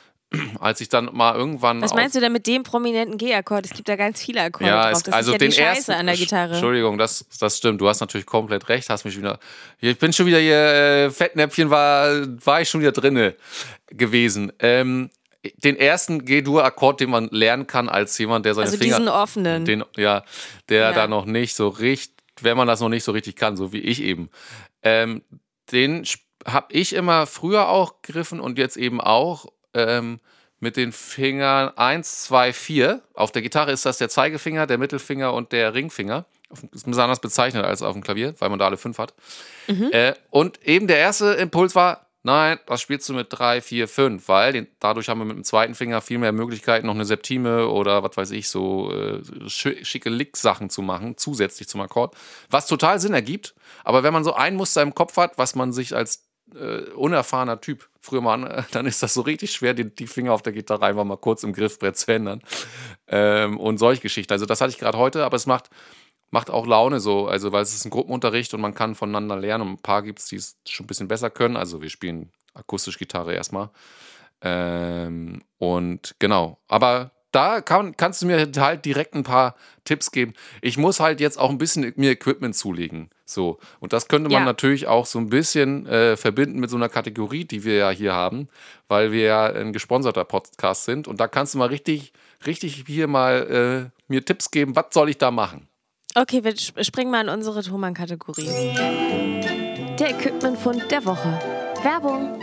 als ich dann mal irgendwann. Was meinst du denn mit dem prominenten G-Akkord? Es gibt da ganz viele Akkorde ja, drauf. Das also ist ja den die Scheiße ersten, an der Gitarre. Entschuldigung, das, das stimmt. Du hast natürlich komplett recht. Hast mich wieder. Ich bin schon wieder hier. Äh, Fettnäpfchen war, war ich schon wieder drinne gewesen. Ähm, den ersten G-Dur-Akkord, den man lernen kann als jemand, der seine also Finger. diesen offenen. Den, ja, der Ja. da noch nicht so richtig, wenn man das noch nicht so richtig kann, so wie ich eben. Ähm, den habe ich immer früher auch gegriffen und jetzt eben auch. Ähm, mit den Fingern eins, zwei, vier. Auf der Gitarre ist das der Zeigefinger, der Mittelfinger und der Ringfinger. Das ist ein bisschen anders bezeichnet als auf dem Klavier, weil man da alle fünf hat. Mhm. Äh, und eben der erste Impuls war, nein, das spielst du mit drei, vier, fünf, weil den, dadurch haben wir mit dem zweiten Finger viel mehr Möglichkeiten, noch eine Septime oder was weiß ich, so äh, schicke Lick-Sachen zu machen, zusätzlich zum Akkord. Was total Sinn ergibt, aber wenn man so ein Muster im Kopf hat, was man sich als Uh, unerfahrener Typ früher mal an, dann ist das so richtig schwer, die, die Finger auf der Gitarre einfach mal kurz im Griffbrett zu ändern. Ähm, und solche Geschichten. Also das hatte ich gerade heute, aber es macht, macht auch Laune so, also weil es ist ein Gruppenunterricht und man kann voneinander lernen und ein paar gibt es, die es schon ein bisschen besser können. Also wir spielen akustisch Gitarre erstmal. Ähm, und genau, aber da kann, kannst du mir halt direkt ein paar Tipps geben. Ich muss halt jetzt auch ein bisschen mir Equipment zulegen. So. Und das könnte man ja. natürlich auch so ein bisschen äh, verbinden mit so einer Kategorie, die wir ja hier haben, weil wir ja ein gesponserter Podcast sind. Und da kannst du mal richtig, richtig hier mal äh, mir Tipps geben, was soll ich da machen? Okay, wir springen mal in unsere Thomann-Kategorie. Der Equipment-Fund der Woche. Werbung.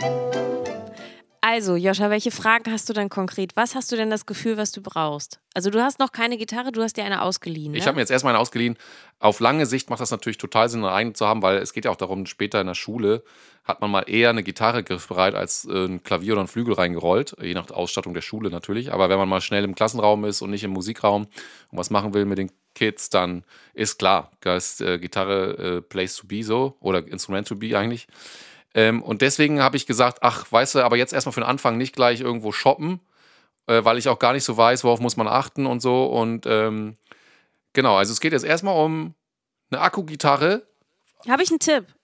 Also, Joscha, welche Fragen hast du denn konkret? Was hast du denn das Gefühl, was du brauchst? Also, du hast noch keine Gitarre, du hast dir eine ausgeliehen, ne? Ich habe mir jetzt erstmal eine ausgeliehen. Auf lange Sicht macht das natürlich total Sinn, eine eigene zu haben, weil es geht ja auch darum, später in der Schule hat man mal eher eine Gitarre griffbereit als ein Klavier oder ein Flügel reingerollt, je nach Ausstattung der Schule natürlich. Aber wenn man mal schnell im Klassenraum ist und nicht im Musikraum und was machen will mit den Kids, dann ist klar, da ist äh, Gitarre äh, place to be so oder Instrument to be eigentlich. Ähm, und deswegen habe ich gesagt, ach, weißt du, aber jetzt erstmal für den Anfang nicht gleich irgendwo shoppen, äh, weil ich auch gar nicht so weiß, worauf muss man achten und so. Und ähm, genau, also es geht jetzt erstmal um eine Akkugitarre. Habe ich einen Tipp?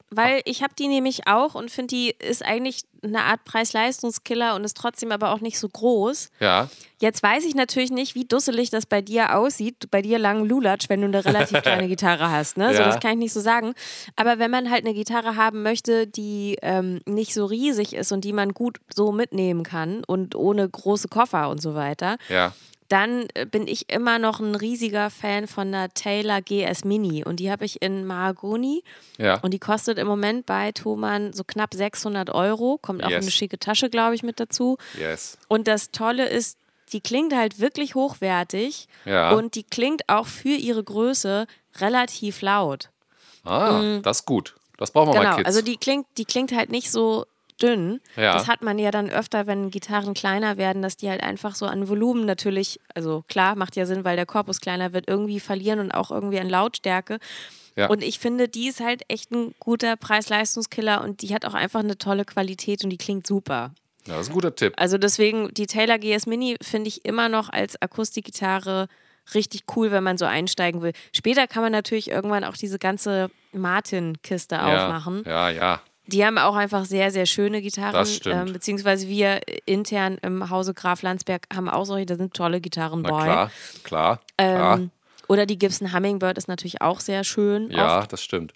weil ich habe die nämlich auch und finde, die ist eigentlich eine Art Preis-Leistungskiller und ist trotzdem aber auch nicht so groß. Ja. Jetzt weiß ich natürlich nicht, wie dusselig das bei dir aussieht, bei dir langen Lulatsch, wenn du eine relativ kleine Gitarre hast. Ne? Ja. So, das kann ich nicht so sagen. Aber wenn man halt eine Gitarre haben möchte, die ähm, nicht so riesig ist und die man gut so mitnehmen kann und ohne große Koffer und so weiter, Ja. dann bin ich immer noch ein riesiger Fan von der Taylor G S Mini und die habe ich in Mahagoni Ja. und die kostet im Moment bei Thomann so knapp sechshundert Euro, kommt auch Yes. eine schicke Tasche, glaube ich, mit dazu. Yes. Und das Tolle ist, die klingt halt wirklich hochwertig Ja. und die klingt auch für ihre Größe relativ laut. Ah, das ist gut. Das brauchen wir Genau, mal, Kids. also die klingt, die klingt halt nicht so dünn. Ja. Das hat man ja dann öfter, wenn Gitarren kleiner werden, dass die halt einfach so an Volumen natürlich, also klar, macht ja Sinn, weil der Korpus kleiner wird, irgendwie verlieren und auch irgendwie an Lautstärke. Ja. Und ich finde, die ist halt echt ein guter Preis-Leistungskiller und die hat auch einfach eine tolle Qualität und die klingt super. Ja, das ist ein guter Tipp. Also deswegen, die Taylor G S Mini finde ich immer noch als Akustikgitarre richtig cool, wenn man so einsteigen will. Später kann man natürlich irgendwann auch diese ganze Martin-Kiste Ja. aufmachen. Ja, ja. Die haben auch einfach sehr, sehr schöne Gitarren. Das stimmt. Ähm, beziehungsweise wir intern im Hause Graf Landsberg haben auch solche, da sind tolle Gitarren Na bei. klar, klar, klar. Ähm, oder die Gibson Hummingbird ist natürlich auch sehr schön. Ja, Oft. das stimmt.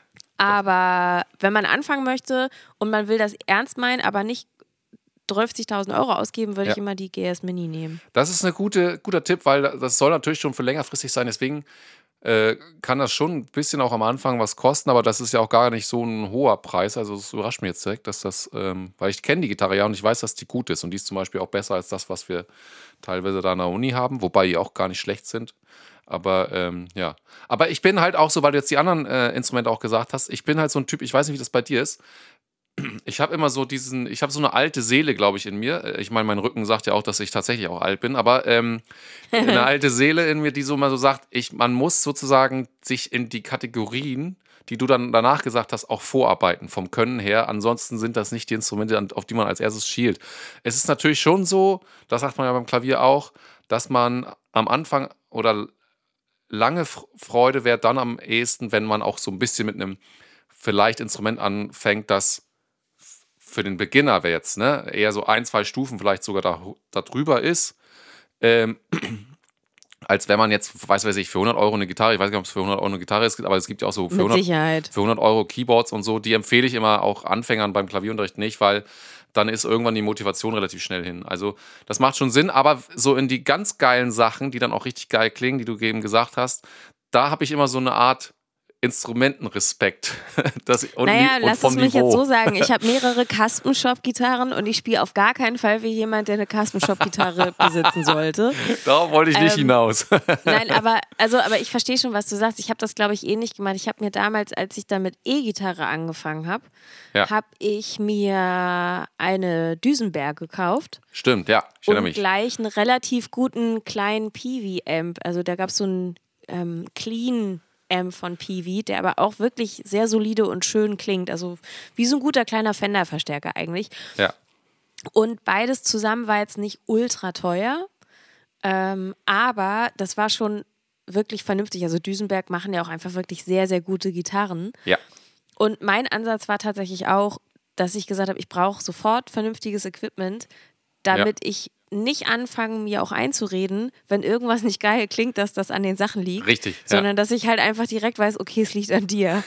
Aber wenn man anfangen möchte und man will das ernst meinen, aber nicht dreißigtausend Euro ausgeben, würde Ja. ich immer die G S Mini nehmen. Das ist ein gute, guter Tipp, weil das soll natürlich schon für längerfristig sein. Deswegen äh, kann das schon ein bisschen auch am Anfang was kosten, aber das ist ja auch gar nicht so ein hoher Preis. Also es überrascht mich jetzt direkt, dass das, ähm, weil ich kenne die Gitarre ja und ich weiß, dass die gut ist und die ist zum Beispiel auch besser als das, was wir teilweise da an der Uni haben, wobei die auch gar nicht schlecht sind. Aber ähm, ja, aber ich bin halt auch so, weil du jetzt die anderen äh, Instrumente auch gesagt hast, ich bin halt so ein Typ, ich weiß nicht, wie das bei dir ist. Ich habe immer so diesen, ich habe so eine alte Seele, glaube ich, in mir. Ich meine, mein Rücken sagt ja auch, dass ich tatsächlich auch alt bin, aber ähm, eine alte Seele in mir, die so mal so sagt, ich, man muss sozusagen sich in die Kategorien, die du dann danach gesagt hast, auch vorarbeiten, vom Können her. Ansonsten sind das nicht die Instrumente, auf die man als erstes schielt. Es ist natürlich schon so, das sagt man ja beim Klavier auch, dass man am Anfang oder lange Freude wäre dann am ehesten, wenn man auch so ein bisschen mit einem vielleicht Instrument anfängt, das für den Beginner wäre jetzt, ne, eher so ein, zwei Stufen vielleicht sogar da, da drüber ist, ähm, als wenn man jetzt, weiß weiß ich, für hundert Euro eine Gitarre, ich weiß nicht, ob es für hundert Euro eine Gitarre ist, aber es gibt ja auch so für Mit hundert, Sicherheit. für hundert Euro Keyboards und so, die empfehle ich immer auch Anfängern beim Klavierunterricht nicht, weil dann ist irgendwann die Motivation relativ schnell hin. Also das macht schon Sinn, aber so in die ganz geilen Sachen, die dann auch richtig geil klingen, die du eben gesagt hast, da habe ich immer so eine Art Instrumentenrespekt. Das, und Naja, und lass vom es mich Niveau. jetzt so sagen. Ich habe mehrere Custom-Shop-Gitarren und ich spiele auf gar keinen Fall wie jemand, der eine Custom-Shop-Gitarre besitzen sollte. Darauf wollte ich nicht Ähm, hinaus. Nein, aber, also, aber ich verstehe schon, was du sagst. Ich habe das, glaube ich, ähnlich gemacht. Ich habe mir damals, als ich dann mit E-Gitarre angefangen habe, Ja. habe ich mir eine Düsenberg gekauft. Stimmt, ja, ich erinnere Und mich. gleich einen relativ guten kleinen P V-Amp. Also da gab es so einen ähm, Clean Amp von P V, der aber auch wirklich sehr solide und schön klingt. Also wie so ein guter kleiner Fender-Verstärker eigentlich. Ja. Und beides zusammen war jetzt nicht ultra teuer, ähm, aber das war schon wirklich vernünftig. Also Düsenberg machen ja auch einfach wirklich sehr, sehr gute Gitarren. Ja. Und mein Ansatz war tatsächlich auch, dass ich gesagt habe, ich brauche sofort vernünftiges Equipment, damit Ja. ich nicht anfange, mir auch einzureden, wenn irgendwas nicht geil klingt, dass das an den Sachen liegt. Richtig, ja. Sondern dass ich halt einfach direkt weiß, okay, es liegt an dir.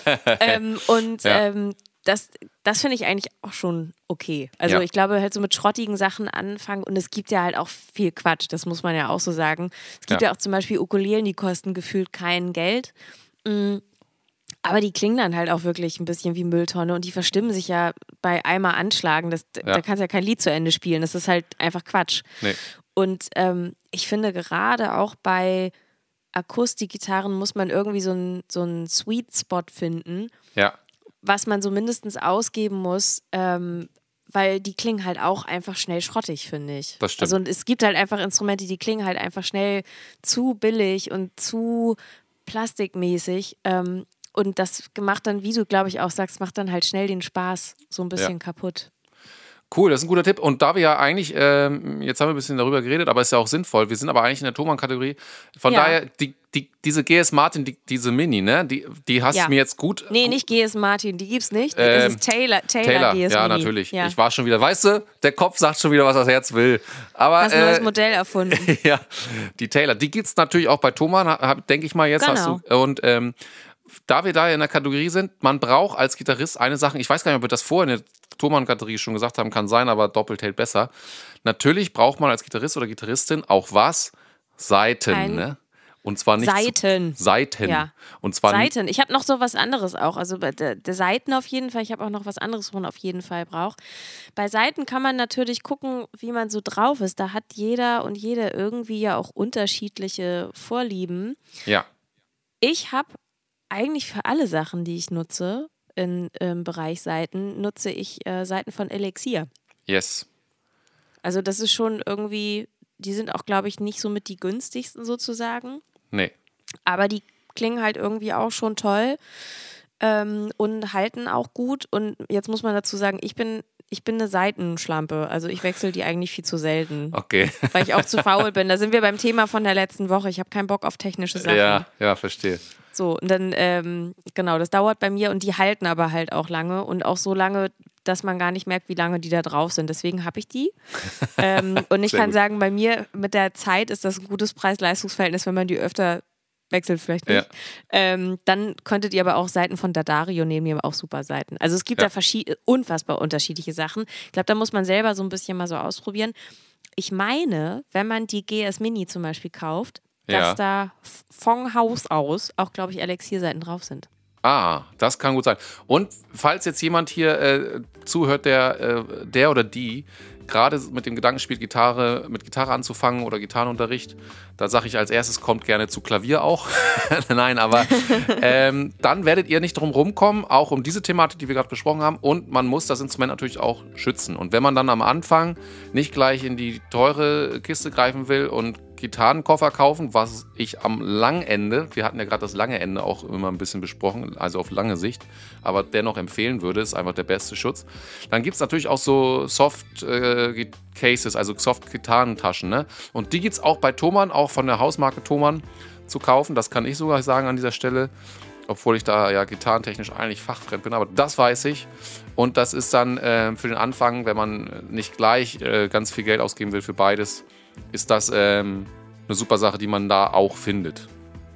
ähm, und Ja. ähm, das, das finde ich eigentlich auch schon okay. Also Ja. ich glaube, halt so mit schrottigen Sachen anfangen und es gibt ja halt auch viel Quatsch, das muss man ja auch so sagen. Es gibt ja, Ja. auch zum Beispiel Ukulelen, die kosten gefühlt kein Geld. Mm. Aber die klingen dann halt auch wirklich ein bisschen wie Mülltonne und die verstimmen sich ja bei einmal anschlagen. Das, Ja. Da kannst du ja kein Lied zu Ende spielen. Das ist halt einfach Quatsch. Nee. Und ähm, ich finde gerade auch bei Akustikgitarren muss man irgendwie so einen so einen Sweet Spot finden, Ja. was man so mindestens ausgeben muss, ähm, weil die klingen halt auch einfach schnell schrottig, finde ich. Das stimmt. Also und es gibt halt einfach Instrumente, die klingen halt einfach schnell zu billig und zu plastikmäßig. Ähm, und das macht dann, wie du, glaube ich, auch sagst, macht dann halt schnell den Spaß so ein bisschen Ja. kaputt. Cool, das ist ein guter Tipp. Und da wir ja eigentlich, ähm, jetzt haben wir ein bisschen darüber geredet, aber ist ja auch sinnvoll, wir sind aber eigentlich in der Thomann-Kategorie. Von Ja. daher, die, die, diese G S Martin, die, diese Mini, ne, die, die hast Ja. du mir jetzt gut... Nee, gut, nicht G S Martin, die gibt's nicht. Ähm, das ist Taylor, Taylor, Taylor, G S ja, Mini. natürlich. Ja. Ich war schon wieder, weißt du, der Kopf sagt schon wieder, was das Herz will. Aber, Hast ein neues äh, Modell erfunden. ja, die Taylor, die gibt's natürlich auch bei Thomann, denke ich mal, jetzt Genau. hast du. Und ähm, da wir da in der Kategorie sind, man braucht als Gitarrist eine Sache, ich weiß gar nicht, ob wir das vorher in der Thomann-Kategorie schon gesagt haben, kann sein, aber doppelt hält besser. Natürlich braucht man als Gitarrist oder Gitarristin auch was? Saiten, Ein- ne? Und zwar nicht Saiten. Zu, Saiten. Ja. Und zwar nicht, Seiten. Ich habe noch so was anderes auch. Also bei der, der Seiten auf jeden Fall. Ich habe auch noch was anderes, wo man auf jeden Fall braucht. Bei Seiten kann man natürlich gucken, wie man so drauf ist. Da hat jeder und jede irgendwie ja auch unterschiedliche Vorlieben. ja, Ich habe eigentlich für alle Sachen, die ich nutze in, im Bereich Seiten, nutze ich äh, Seiten von Elixir. yes. Also das ist schon irgendwie, die sind auch, glaube ich, nicht so mit die günstigsten sozusagen. Nee. Aber die klingen halt irgendwie auch schon toll ähm, und halten auch gut. Und jetzt muss man dazu sagen, ich bin, ich bin eine Seitenschlampe. Also ich wechsle die eigentlich viel zu selten, Okay. weil ich auch zu faul bin. Da sind wir beim Thema von der letzten Woche. Ich habe keinen Bock auf technische Sachen. Ja, ja, verstehe. So, und dann, ähm, genau, das dauert bei mir und die halten aber halt auch lange und auch so lange, dass man gar nicht merkt, wie lange die da drauf sind. Deswegen habe ich die. ähm, und ich Sehr kann gut. sagen, bei mir mit der Zeit ist das ein gutes Preis-Leistungs-Verhältnis, wenn man die öfter wechselt, vielleicht nicht. Ja. Ähm, dann könntet ihr aber auch Seiten von Daddario nehmen, die haben auch super Seiten. Also es gibt Ja. da verschied- unfassbar unterschiedliche Sachen. Ich glaube, da muss man selber so ein bisschen mal so ausprobieren. Ich meine, wenn man die G S Mini zum Beispiel kauft, dass Ja. da f- von Haus aus auch, glaube ich, Elixir-Seiten drauf sind. Ah, das kann gut sein. Und falls jetzt jemand hier äh, zuhört, der, äh, der oder die gerade mit dem Gedanken spielt, Gitarre, mit Gitarre anzufangen oder Gitarrenunterricht, da sage ich als erstes, kommt gerne zu Klavier auch. Nein, aber ähm, dann werdet ihr nicht drum rumkommen, auch um diese Thematik, die wir gerade besprochen haben. Und man muss das Instrument natürlich auch schützen. Und wenn man dann am Anfang nicht gleich in die teure Kiste greifen will und Gitarrenkoffer kaufen, was ich am langen Ende, wir hatten ja gerade das lange Ende auch immer ein bisschen besprochen, also auf lange Sicht, aber dennoch empfehlen würde, ist einfach der beste Schutz. Dann gibt es natürlich auch so Soft-Cases, also Soft-Gitarrentaschen, ne? Und die gibt es auch bei Thomann, auch von der Hausmarke Thomann zu kaufen. Das kann ich sogar sagen an dieser Stelle, obwohl ich da ja gitarrentechnisch eigentlich fachfremd bin, aber das weiß ich. Und das ist dann äh, für den Anfang, wenn man nicht gleich äh, ganz viel Geld ausgeben will für beides, ist das ähm, eine super Sache, die man da auch findet.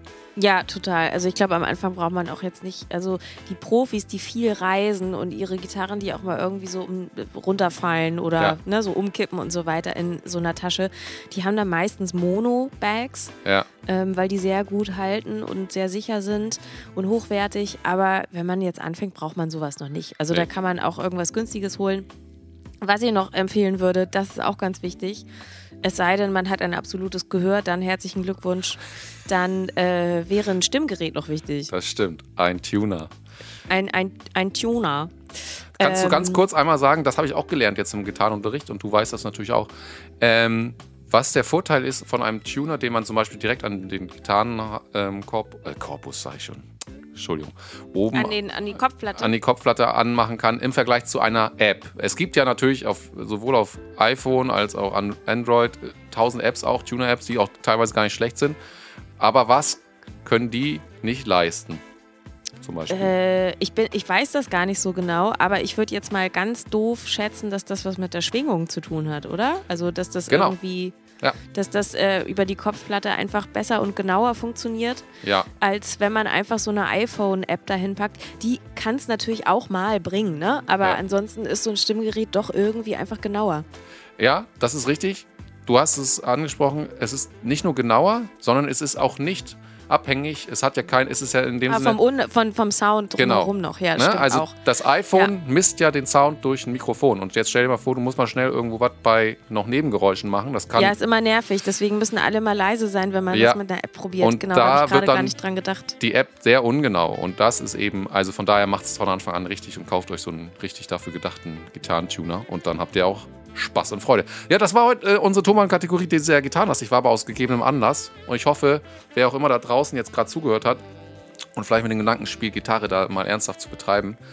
Ja, total. Also ich glaube, am Anfang braucht man auch jetzt nicht, also die Profis, die viel reisen und ihre Gitarren, die auch mal irgendwie so um, runterfallen oder Ja. ne, so umkippen und so weiter in so einer Tasche, die haben dann meistens Mono-Bags, Ja, ähm, weil die sehr gut halten und sehr sicher sind und hochwertig. Aber wenn man jetzt anfängt, braucht man sowas noch nicht. Also Nee. da kann man auch irgendwas Günstiges holen. Was ich noch empfehlen würde, das ist auch ganz wichtig, es sei denn, man hat ein absolutes Gehör, dann herzlichen Glückwunsch. Dann äh, wäre ein Stimmgerät noch wichtig. das stimmt. Ein Tuner. Ein, ein, ein Tuner. Kannst du Ähm, ganz kurz einmal sagen, das habe ich auch gelernt jetzt im Gitarrenunterricht und du weißt das natürlich auch, ähm, was der Vorteil ist von einem Tuner, den man zum Beispiel direkt an den Gitarrenkorpus, ähm, Korp- äh, Korpus sag ich schon, Entschuldigung, oben An, den, an die Kopfplatte. an die Kopfplatte anmachen kann im Vergleich zu einer App. Es gibt ja natürlich auf, sowohl auf iPhone als auch an Android äh, tausend Apps, auch Tuner-Apps, die auch teilweise gar nicht schlecht sind. Aber was können die nicht leisten? Zum Beispiel. Äh, ich, bin, ich weiß das gar nicht so genau, aber ich würde jetzt mal ganz doof schätzen, dass das was mit der Schwingung zu tun hat, oder? Also, dass das Genau. irgendwie, Ja. dass das äh, über die Kopfplatte einfach besser und genauer funktioniert, Ja, als wenn man einfach so eine iPhone-App dahin packt. Die kann es natürlich auch mal bringen, ne? Aber Ja. ansonsten ist so ein Stimmgerät doch irgendwie einfach genauer. ja, das ist richtig. Du hast es angesprochen, es ist nicht nur genauer, sondern es ist auch nicht abhängig. Es hat ja kein, es ist ja in dem Aber Sinne. vom, Un von, vom Sound Genau. drumherum noch, ja, Ne? stimmt Also auch. das iPhone misst ja den Sound durch ein Mikrofon. Und jetzt stell dir mal vor, du musst mal schnell irgendwo was bei noch Nebengeräuschen machen. Das kann Ja, ist immer nervig, deswegen müssen alle mal leise sein, wenn man Ja. das mit einer App probiert. Und Genau, da da habe ich wird gerade gar dann nicht dran gedacht. die App sehr ungenau. Und das ist eben, also von daher macht es von Anfang an richtig und kauft euch so einen richtig dafür gedachten Gitarrentuner. Und dann habt ihr auch Spaß und Freude. Ja, das war heute äh, unsere Thomann-Kategorie, die sehr gitarrenlastig war, aber aus gegebenem Anlass. Und ich hoffe, wer auch immer da draußen jetzt gerade zugehört hat und vielleicht mit dem Gedanken spielt, Gitarre da mal ernsthaft zu betreiben,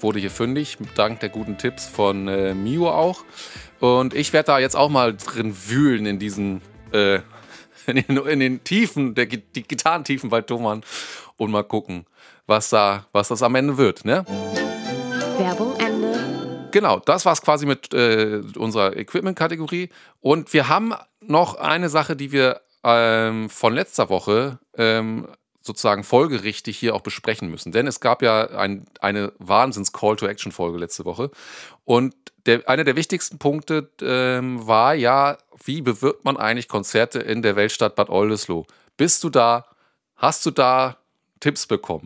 wurde hier fündig, dank der guten Tipps von äh, Mio auch. Und ich werde da jetzt auch mal drin wühlen in diesen, äh, in, den, in den Tiefen, der, die Gitarrentiefen bei Thomann und mal gucken, was da, was das am Ende wird, ne? Werbung Ende. Genau, das war's quasi mit äh, unserer Equipment-Kategorie. Und wir haben noch eine Sache, die wir ähm, von letzter Woche ähm, sozusagen folgerichtig hier auch besprechen müssen. Denn es gab ja ein, eine Wahnsinns-Call-to-Action-Folge letzte Woche. Und der, einer der wichtigsten Punkte ähm, war ja, wie bewirbt man eigentlich Konzerte in der Weltstadt Bad Oldesloe? Bist du da? Hast du da Tipps bekommen?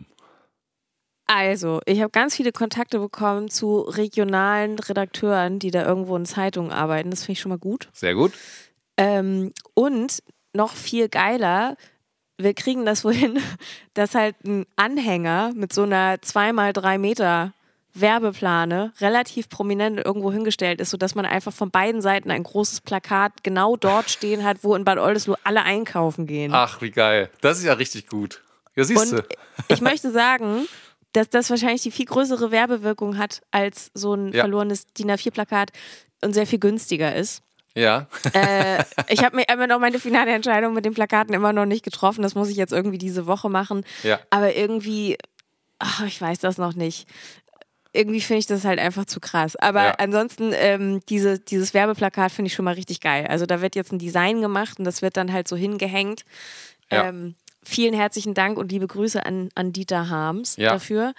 Also, ich habe ganz viele Kontakte bekommen zu regionalen Redakteuren, die da irgendwo in Zeitungen arbeiten. Das finde ich schon mal gut. Sehr gut. Ähm, und noch viel geiler, wir kriegen das wohin, dass halt ein Anhänger mit so einer zwei mal drei Meter Werbeplane relativ prominent irgendwo hingestellt ist, sodass man einfach von beiden Seiten ein großes Plakat genau dort stehen hat, wo in Bad Oldesloe alle einkaufen gehen. Ach, wie geil. Das ist ja richtig gut. Ja, siehst du. Und ich möchte sagen, dass das wahrscheinlich die viel größere Werbewirkung hat als so ein Ja. verlorenes D I N A vier Plakat und sehr viel günstiger ist. Ja. äh, ich habe mir immer noch meine finale Entscheidung mit den Plakaten immer noch nicht getroffen. Das muss ich jetzt irgendwie diese Woche machen. Ja. Aber irgendwie, ach, ich weiß das noch nicht. Irgendwie finde ich das halt einfach zu krass. Aber Ja. ansonsten, ähm, diese, dieses Werbeplakat finde ich schon mal richtig geil. Also da wird jetzt ein Design gemacht und das wird dann halt so hingehängt. Ja. Ähm, vielen herzlichen Dank und liebe Grüße an, an Dieter Harms Ja. dafür.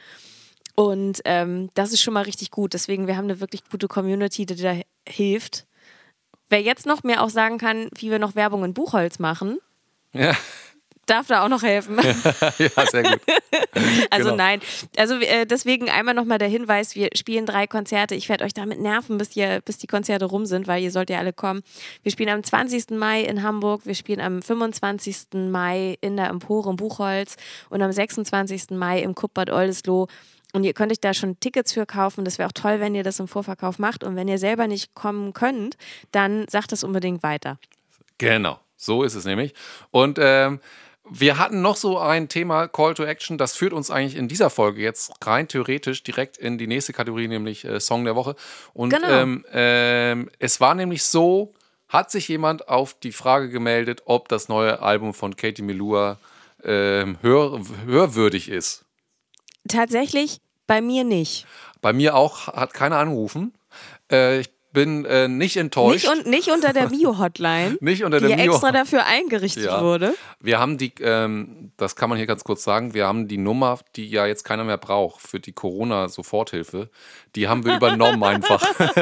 Und ähm, das ist schon mal richtig gut. Deswegen, wir haben eine wirklich gute Community, die da hilft. Wer jetzt noch mehr auch sagen kann, wie wir noch Werbung in Buchholz machen, Ja. darf da auch noch helfen. Ja, sehr gut. Also Genau. nein. Also äh, deswegen einmal nochmal der Hinweis, wir spielen drei Konzerte. Ich werde euch damit nerven, bis, ihr, bis die Konzerte rum sind, weil ihr sollt ja alle kommen. Wir spielen am zwanzigsten Mai in Hamburg, wir spielen am fünfundzwanzigsten Mai in der Empore in Buchholz und am sechsundzwanzigsten Mai im Kupp Bad Oldesloe. Und ihr könnt euch da schon Tickets für kaufen. Das wäre auch toll, wenn ihr das im Vorverkauf macht. Und wenn ihr selber nicht kommen könnt, dann sagt es unbedingt weiter. Genau, so ist es nämlich. Und ähm, wir hatten noch so ein Thema Call to Action, das führt uns eigentlich in dieser Folge jetzt rein theoretisch direkt in die nächste Kategorie, nämlich äh, Song der Woche. Und Genau. ähm, ähm, es war nämlich so, hat sich jemand auf die Frage gemeldet, ob das neue Album von Katie Melua ähm, hör, hörwürdig ist. Tatsächlich bei mir nicht. Bei mir auch, hat keiner angerufen. Äh, ich bin äh, nicht enttäuscht. Nicht, un, nicht unter der Mio-Hotline, Nicht unter die der ja Mio. extra dafür eingerichtet Ja. wurde. Wir haben die, ähm, das kann man hier ganz kurz sagen, wir haben die Nummer, die ja jetzt keiner mehr braucht, für die Corona-Soforthilfe, die haben wir übernommen einfach.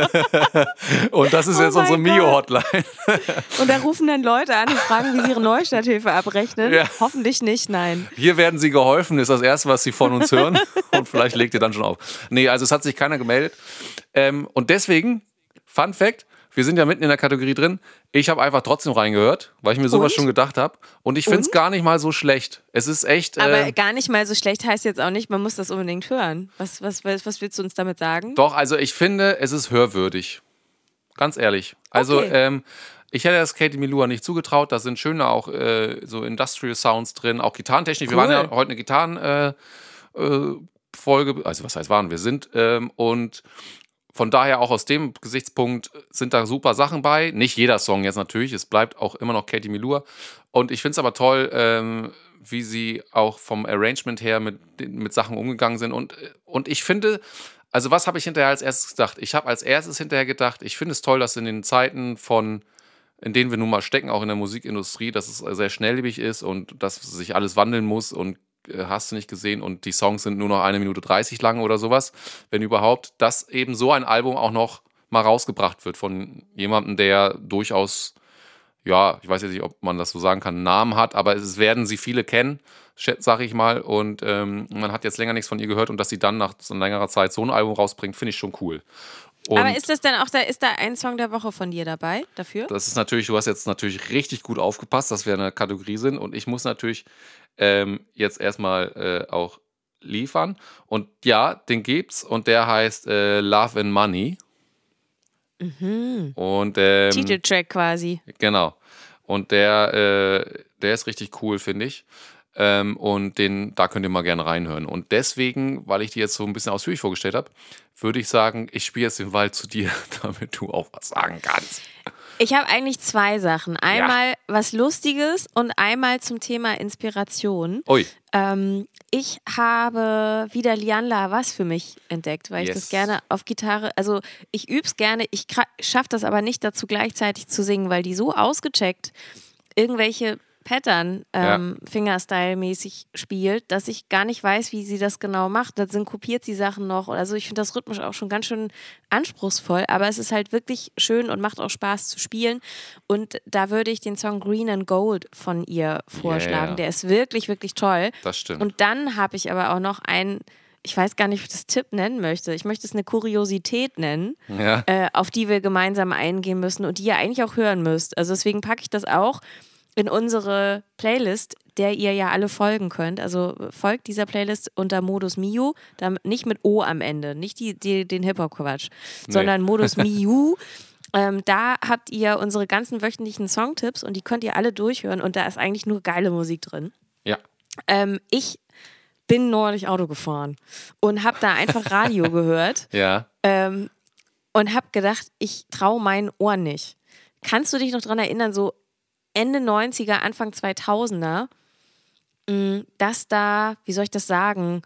Und das ist Oh jetzt mein unsere Gott. Mio-Hotline. Und da rufen dann Leute an und fragen, wie sie ihre Neustarthilfe abrechnen. Ja. Hoffentlich nicht, nein. Hier werden sie geholfen, ist das Erste, was sie von uns hören. Und vielleicht legt ihr dann schon auf. Nee, also es hat sich keiner gemeldet. Ähm, und deswegen, Fun Fact, wir sind ja mitten in der Kategorie drin. Ich habe einfach trotzdem reingehört, weil ich mir sowas Und? schon gedacht habe. Und ich finde es Und? gar nicht mal so schlecht. Es ist echt. Aber äh, gar nicht mal so schlecht heißt jetzt auch nicht, man muss das unbedingt hören. Was, was, was, was willst du uns damit sagen? Doch, also ich finde, es ist hörwürdig. Ganz ehrlich. Also, Okay. ähm, ich hätte das Katie Melua nicht zugetraut. Da sind schöne auch äh, so Industrial Sounds drin, auch Gitarrentechnik. Wir Cool. waren ja heute eine Gitarrenfolge, äh, Folge, also was heißt waren, wir sind. Ähm, und von daher auch aus dem Gesichtspunkt sind da super Sachen bei. Nicht jeder Song jetzt natürlich, es bleibt auch immer noch Katie Melua. Und ich finde es aber toll, ähm, wie sie auch vom Arrangement her mit, mit Sachen umgegangen sind. Und, und ich finde, also was habe ich hinterher als erstes gedacht? Ich habe als erstes hinterher gedacht, ich finde es toll, dass in den Zeiten von, in denen wir nun mal stecken, auch in der Musikindustrie, dass es sehr schnelllebig ist und dass sich alles wandeln muss und hast du nicht gesehen und die Songs sind nur noch eine Minute dreißig lang oder sowas, wenn überhaupt, dass eben so ein Album auch noch mal rausgebracht wird von jemandem, der durchaus, ja, ich weiß jetzt nicht, ob man das so sagen kann, einen Namen hat, aber es werden sie viele kennen, sag ich mal, und ähm, man hat jetzt länger nichts von ihr gehört und dass sie dann nach so längerer Zeit so ein Album rausbringt, finde ich schon cool. Und Aber ist das dann auch da, ist da ein Song der Woche von dir dabei dafür? das ist natürlich, du hast jetzt natürlich richtig gut aufgepasst, dass wir in einer Kategorie sind und ich muss natürlich ähm, jetzt erstmal äh, auch liefern. Und ja, den gibt's und der heißt äh, Love and Money. Mhm. Und ähm, Titeltrack quasi. genau. Und der, äh, der ist richtig cool, finde ich. Ähm, und den, da könnt ihr mal gerne reinhören. Und deswegen, weil ich die jetzt so ein bisschen ausführlich vorgestellt habe, würde ich sagen, ich spiele jetzt den Wald zu dir, damit du auch was sagen kannst. Ich habe eigentlich zwei Sachen. Einmal ja. was Lustiges und einmal zum Thema Inspiration. Ui. Ähm, ich habe wieder Liane La Havas für mich entdeckt, weil yes. ich das gerne auf Gitarre, also ich übe es gerne, ich schaffe das aber nicht dazu gleichzeitig zu singen, weil die so ausgecheckt irgendwelche Pattern ähm, ja. Fingerstyle-mäßig spielt, dass ich gar nicht weiß, wie sie das genau macht. Da synkopiert sie Sachen noch. Also ich finde das rhythmisch auch schon ganz schön anspruchsvoll, aber es ist halt wirklich schön und macht auch Spaß zu spielen. Und da würde ich den Song Green and Gold von ihr vorschlagen. Yeah. Der ist wirklich, wirklich toll. Das stimmt. Und dann habe ich aber auch noch einen, ich weiß gar nicht, ob ich das Tipp nennen möchte. Ich möchte es eine Kuriosität nennen, ja. äh, auf die wir gemeinsam eingehen müssen und die ihr eigentlich auch hören müsst. Also deswegen packe ich das auch in unsere Playlist, der ihr ja alle folgen könnt. Also folgt dieser Playlist unter Modus Mio, nicht mit O am Ende, nicht die, die, den Hip-Hop-Quatsch, nee. sondern Modus Mio. ähm, da habt ihr unsere ganzen wöchentlichen Songtipps und die könnt ihr alle durchhören und da ist eigentlich nur geile Musik drin. Ja. Ähm, ich bin neulich Auto gefahren und habe da einfach Radio gehört ja. ähm, und habe gedacht, ich traue meinen Ohren nicht. Kannst du dich noch dran erinnern, so Ende neunziger, Anfang zweitausender, dass da, wie soll ich das sagen,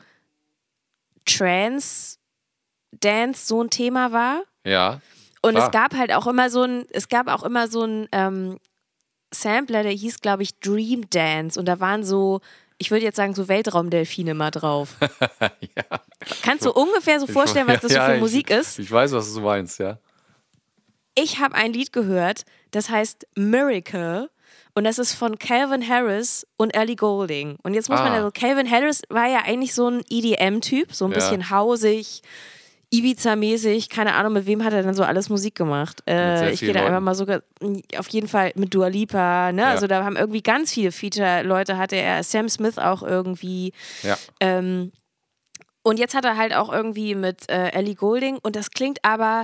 Trance, Dance so ein Thema war? Ja. Und klar. es gab halt auch immer so ein, es gab auch immer so ein ähm, Sampler, der hieß, glaube ich, Dream Dance und da waren so, ich würde jetzt sagen, so Weltraumdelfine mal drauf. ja. Kannst du ungefähr so vorstellen, was das ja, so für ich, Musik ist? Ich weiß, was du meinst, ja. Ich habe ein Lied gehört, das heißt Miracle und das ist von Calvin Harris und Ellie Goulding. Und jetzt muss ah. man also, Calvin Harris war ja eigentlich so ein E D M-Typ, so ein ja. bisschen hausig, Ibiza-mäßig, keine Ahnung, mit wem hat er dann so alles Musik gemacht. Äh, ich gehe da einfach mal sogar, auf jeden Fall mit Dua Lipa, ne? Ja. Also da haben irgendwie ganz viele Feature-Leute, hatte er, Sam Smith auch irgendwie. Ja. Ähm, und jetzt hat er halt auch irgendwie mit äh, Ellie Goulding und das klingt aber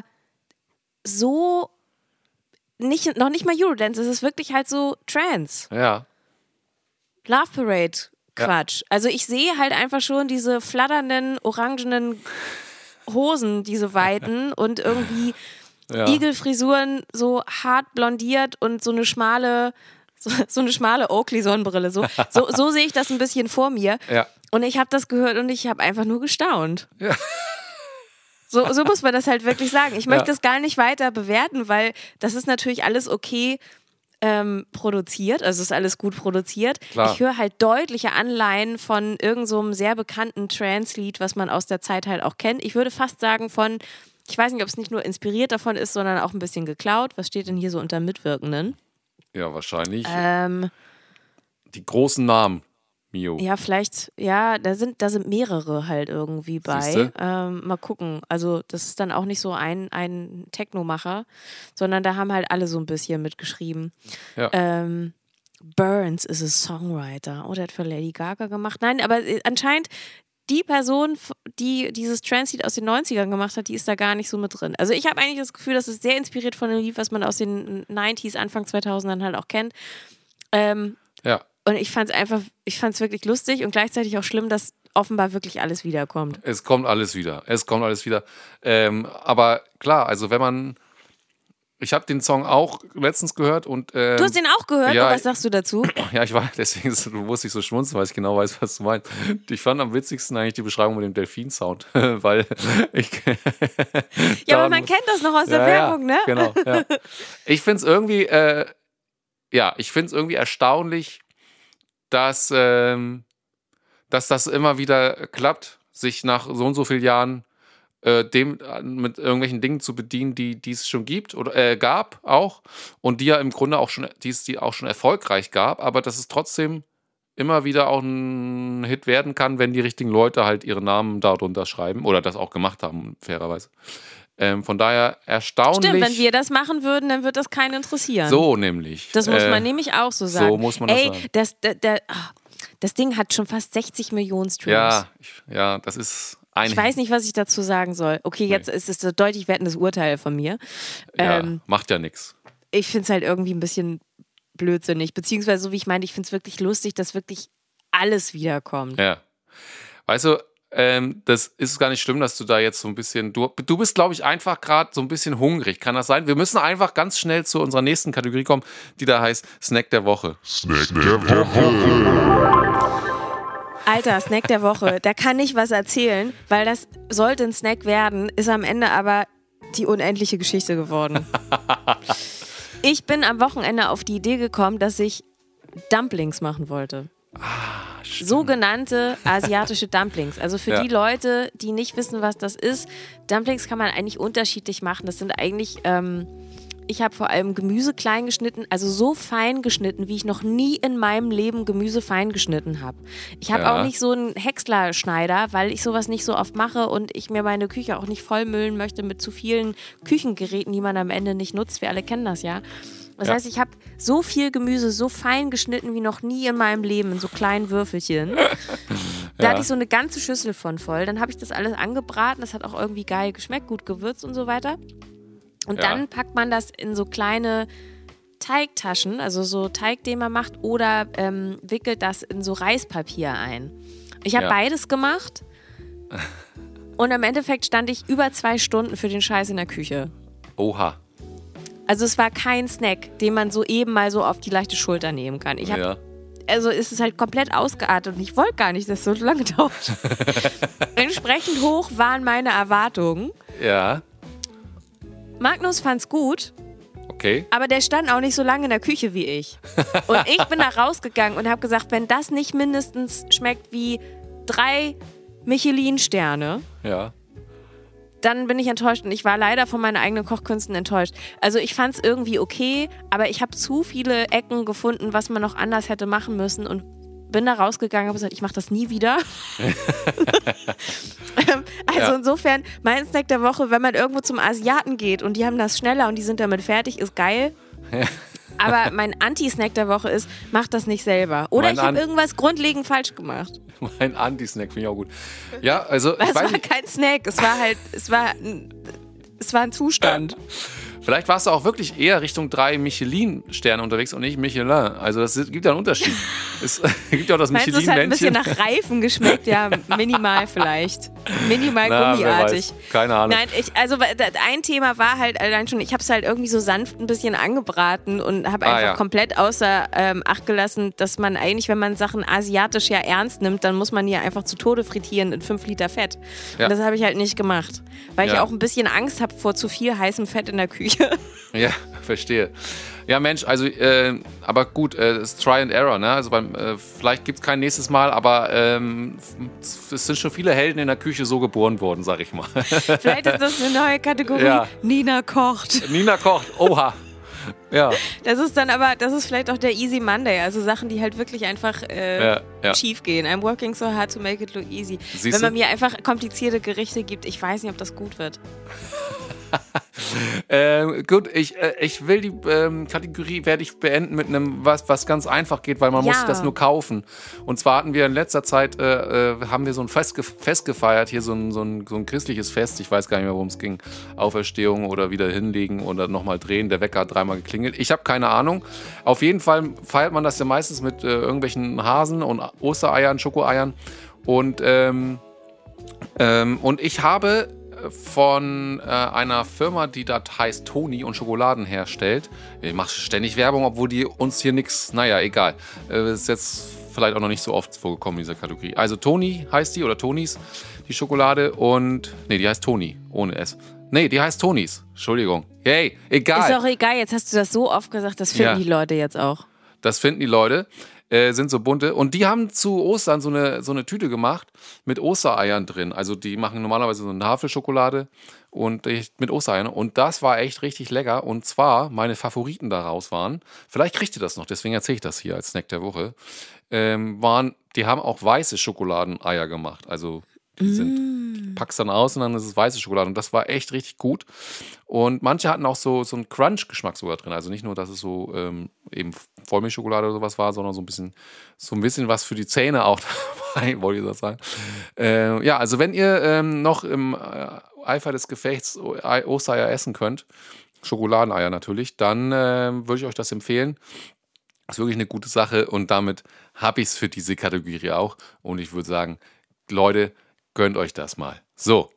so nicht, noch nicht mal Eurodance, es ist wirklich halt so Trance. Ja. Love Parade Quatsch. Ja. Also ich sehe halt einfach schon diese flatternden, orangenen Hosen, diese weiten und irgendwie ja. Igelfrisuren so hart blondiert und so eine schmale, so, so eine schmale Oakley-Sonnenbrille. So, so, so sehe ich das ein bisschen vor mir. Ja. Und ich habe das gehört und ich habe einfach nur gestaunt. Ja. So, so muss man das halt wirklich sagen. Ich möchte ja. das gar nicht weiter bewerten, weil das ist natürlich alles okay ähm, produziert, also ist alles gut produziert. Klar. Ich höre halt deutliche Anleihen von irgend so einem sehr bekannten Trance-Lied, was man aus der Zeit halt auch kennt. Ich würde fast sagen von, ich weiß nicht, ob es nicht nur inspiriert davon ist, sondern auch ein bisschen geklaut. Was steht denn hier so unter Mitwirkenden? Ja, wahrscheinlich. Ähm, Die großen Namen. Mio. Ja, vielleicht, ja, da sind, da sind mehrere halt irgendwie bei. Ähm, mal gucken. Also, das ist dann auch nicht so ein, ein Technomacher, sondern da haben halt alle so ein bisschen mitgeschrieben. Ja. Ähm, Burns ist ein Songwriter. Oh, der hat für Lady Gaga gemacht. Nein, aber anscheinend die Person, die dieses Trance-Lied aus den neunzigern gemacht hat, die ist da gar nicht so mit drin. Also, ich habe eigentlich das Gefühl, dass es sehr inspiriert von dem Lied, was man aus den neunziger, Anfang zweitausendern halt auch kennt. Ähm, ja. Und ich fand es einfach, ich fand es wirklich lustig und gleichzeitig auch schlimm, dass offenbar wirklich alles wiederkommt. Es kommt alles wieder. Es kommt alles wieder. Ähm, aber klar, also wenn man, ich habe den Song auch letztens gehört und ähm, du hast den auch gehört? Ja, und was sagst du dazu? Ja, ich war, deswegen musste ich so schmunzeln, weil ich genau weiß, was du meinst. Ich fand am witzigsten eigentlich die Beschreibung mit dem Delfin-Sound, weil ich... ja, aber man kennt das noch aus der ja, Werbung, ne? Genau, ja. Ich finde es irgendwie, äh, ja, ich finde es irgendwie erstaunlich, dass, ähm, dass das immer wieder klappt, sich nach so und so vielen Jahren äh, dem mit irgendwelchen Dingen zu bedienen, die die es schon gibt oder äh, gab auch und die ja im Grunde auch schon, die es die auch schon erfolgreich gab, aber dass es trotzdem immer wieder auch ein Hit werden kann, wenn die richtigen Leute halt ihre Namen darunter schreiben oder das auch gemacht haben, fairerweise. Ähm, von daher erstaunlich. Stimmt, wenn wir das machen würden, dann wird das keinen interessieren. So nämlich. Das muss äh, man nämlich auch so sagen. So muss man das Ey, sagen. Das, das, das, das Ding hat schon fast sechzig Millionen Streams. Ja, ich, ja, das ist ein... Ich weiß nicht, was ich dazu sagen soll. Okay, jetzt nee. ist es ein deutlich wertendes Urteil von mir. Ja, ähm, macht ja nichts. Ich finde es halt irgendwie ein bisschen blödsinnig. Beziehungsweise, so wie ich meine, ich finde es wirklich lustig, dass wirklich alles wiederkommt. Ja. Weißt du, ähm, das ist gar nicht schlimm, dass du da jetzt so ein bisschen, du, du bist, glaube ich, einfach gerade so ein bisschen hungrig. Kann das sein? Wir müssen einfach ganz schnell zu unserer nächsten Kategorie kommen, die da heißt Snack der Woche. Snack der Woche. Alter, Snack der Woche. Da kann ich was erzählen, weil das sollte ein Snack werden, ist am Ende aber die unendliche Geschichte geworden. Ich bin am Wochenende auf die Idee gekommen, dass ich Dumplings machen wollte. Ah, stimmt. Sogenannte asiatische Dumplings. Also für Ja. die Leute, die nicht wissen, was das ist, Dumplings kann man eigentlich unterschiedlich machen. Das sind eigentlich, ähm, ich habe vor allem Gemüse klein geschnitten, also so fein geschnitten, wie ich noch nie in meinem Leben Gemüse fein geschnitten habe. Ich habe Ja. auch nicht so einen Häcksler-Schneider, weil ich sowas nicht so oft mache und ich mir meine Küche auch nicht vollmüllen möchte mit zu vielen Küchengeräten, die man am Ende nicht nutzt. Wir alle kennen das ja. Das Ja. heißt, ich habe so viel Gemüse so fein geschnitten wie noch nie in meinem Leben, in so kleinen Würfelchen. Da Ja. hatte ich so eine ganze Schüssel von voll. Dann habe ich das alles angebraten. Das hat auch irgendwie geil geschmeckt, gut gewürzt und so weiter. Und Ja. dann packt man das in so kleine Teigtaschen, also so Teig, den man macht, oder ähm, wickelt das in so Reispapier ein. Ich habe Ja. beides gemacht. Und im Endeffekt stand ich über zwei Stunden für den Scheiß in der Küche. Oha. Also es war kein Snack, den man so eben mal so auf die leichte Schulter nehmen kann. Ich hab, Ja. Also ist es halt komplett ausgeartet und ich wollte gar nicht, dass es so lange dauert. Entsprechend hoch waren meine Erwartungen. Ja. Magnus fand's gut, Okay. aber der stand auch nicht so lange in der Küche wie ich. Und ich bin da rausgegangen und habe gesagt, wenn das nicht mindestens schmeckt wie drei Michelin-Sterne, Ja. dann bin ich enttäuscht. Und ich war leider von meinen eigenen Kochkünsten enttäuscht. Also ich fand es irgendwie okay, aber ich habe zu viele Ecken gefunden, was man noch anders hätte machen müssen und bin da rausgegangen und habe gesagt, ich mache das nie wieder. Also Ja. insofern, mein Snack der Woche, wenn man irgendwo zum Asiaten geht und die haben das schneller und die sind damit fertig, ist geil. Aber mein Anti-Snack der Woche ist, mach das nicht selber. Oder Mein ich habe An- irgendwas grundlegend falsch gemacht. Mein Anti-Snack finde ich auch gut. Ja, also ich Es war weiß nicht, kein Snack, es war halt, es war, ein- es war ein Zustand. vielleicht warst du auch wirklich eher Richtung drei Michelin-Sterne unterwegs und nicht Michelin. Also das ist- gibt ja einen Unterschied. Es gibt ja auch das Meinst du, es hat ein bisschen Michelin-Männchen. nach Reifen geschmeckt? Ja, minimal vielleicht. Minimal Na, wer gummiartig. weiß. Keine Ahnung. Nein, ich, also da- ein Thema war halt allein schon, ich habe es halt irgendwie so sanft ein bisschen angebraten und habe Ah, einfach ja. komplett außer ähm, Acht gelassen, dass man eigentlich, wenn man Sachen asiatisch ja ernst nimmt, dann muss man die ja einfach zu Tode frittieren in fünf Liter Fett. Ja. Und das habe ich halt nicht gemacht, weil ich Ja. auch ein bisschen Angst habe vor zu viel heißem Fett in der Küche. Ja, verstehe. Ja, Mensch, also, äh, aber gut, äh, es ist Try and Error, ne? Also beim, äh, vielleicht gibt es kein nächstes Mal, aber ähm, es sind schon viele Helden in der Küche so geboren worden, sag ich mal. Vielleicht ist das eine neue Kategorie. Ja. Nina kocht. Nina kocht, oha. Ja, Das ist dann aber, das ist vielleicht auch der Easy Monday, also Sachen, die halt wirklich einfach äh, Ja, ja. schief gehen. I'm working so hard to make it look easy. Siehst Wenn man du? mir einfach komplizierte Gerichte gibt, ich weiß nicht, ob das gut wird. Ähm, gut, ich, äh, ich will die ähm, Kategorie, werde ich beenden mit einem, was, was ganz einfach geht, weil man Ja. muss das nur kaufen. Und zwar hatten wir in letzter Zeit, äh, äh, haben wir so ein Fest, gef- Fest gefeiert, hier so ein, so, ein, so ein christliches Fest, ich weiß gar nicht mehr, worum es ging, Auferstehung oder wieder hinlegen oder nochmal drehen, der Wecker hat dreimal geklingelt. Ich habe keine Ahnung. Auf jeden Fall feiert man das ja meistens mit äh, irgendwelchen Hasen und Ostereiern, Schokoeiern und ähm, ähm, und ich habe von äh, einer Firma, die das heißt Toni und Schokoladen herstellt. Ich mache ständig Werbung, obwohl die uns hier nichts, naja, egal. Äh, ist jetzt vielleicht auch noch nicht so oft vorgekommen in dieser Kategorie. Also Toni heißt die oder Tonis, die Schokolade und, nee, die heißt Toni, ohne S. Nee, die heißt Tonis, Entschuldigung. Hey, egal. Ist auch egal, jetzt hast du das so oft gesagt, das finden Ja. die Leute jetzt auch. Das finden die Leute, äh, sind so bunte. Und die haben zu Ostern so eine, so eine Tüte gemacht mit Ostereiern drin. Also die machen normalerweise so eine Hafelschokolade und äh, mit Ostereiern. Und das war echt richtig lecker. Und zwar, meine Favoriten daraus waren, vielleicht kriegt ihr das noch, deswegen erzähle ich das hier als Snack der Woche, ähm, waren, die haben auch weiße Schokoladeneier gemacht. Also die sind, packst dann aus und dann ist es weiße Schokolade. Und das war echt richtig gut. Und manche hatten auch so, so einen Crunch-Geschmack sogar drin. Also nicht nur, dass es so ähm, eben Vollmilchschokolade oder sowas war, sondern so ein bisschen, so ein bisschen was für die Zähne auch dabei, wollte ich das sagen. Äh, ja, also wenn ihr ähm, noch im äh, Eifer des Gefechts Ostereier essen könnt, Schokoladeneier natürlich, dann äh, würde ich euch das empfehlen. Das ist wirklich eine gute Sache und damit habe ich es für diese Kategorie auch. Und ich würde sagen, Leute, gönnt euch das mal. So.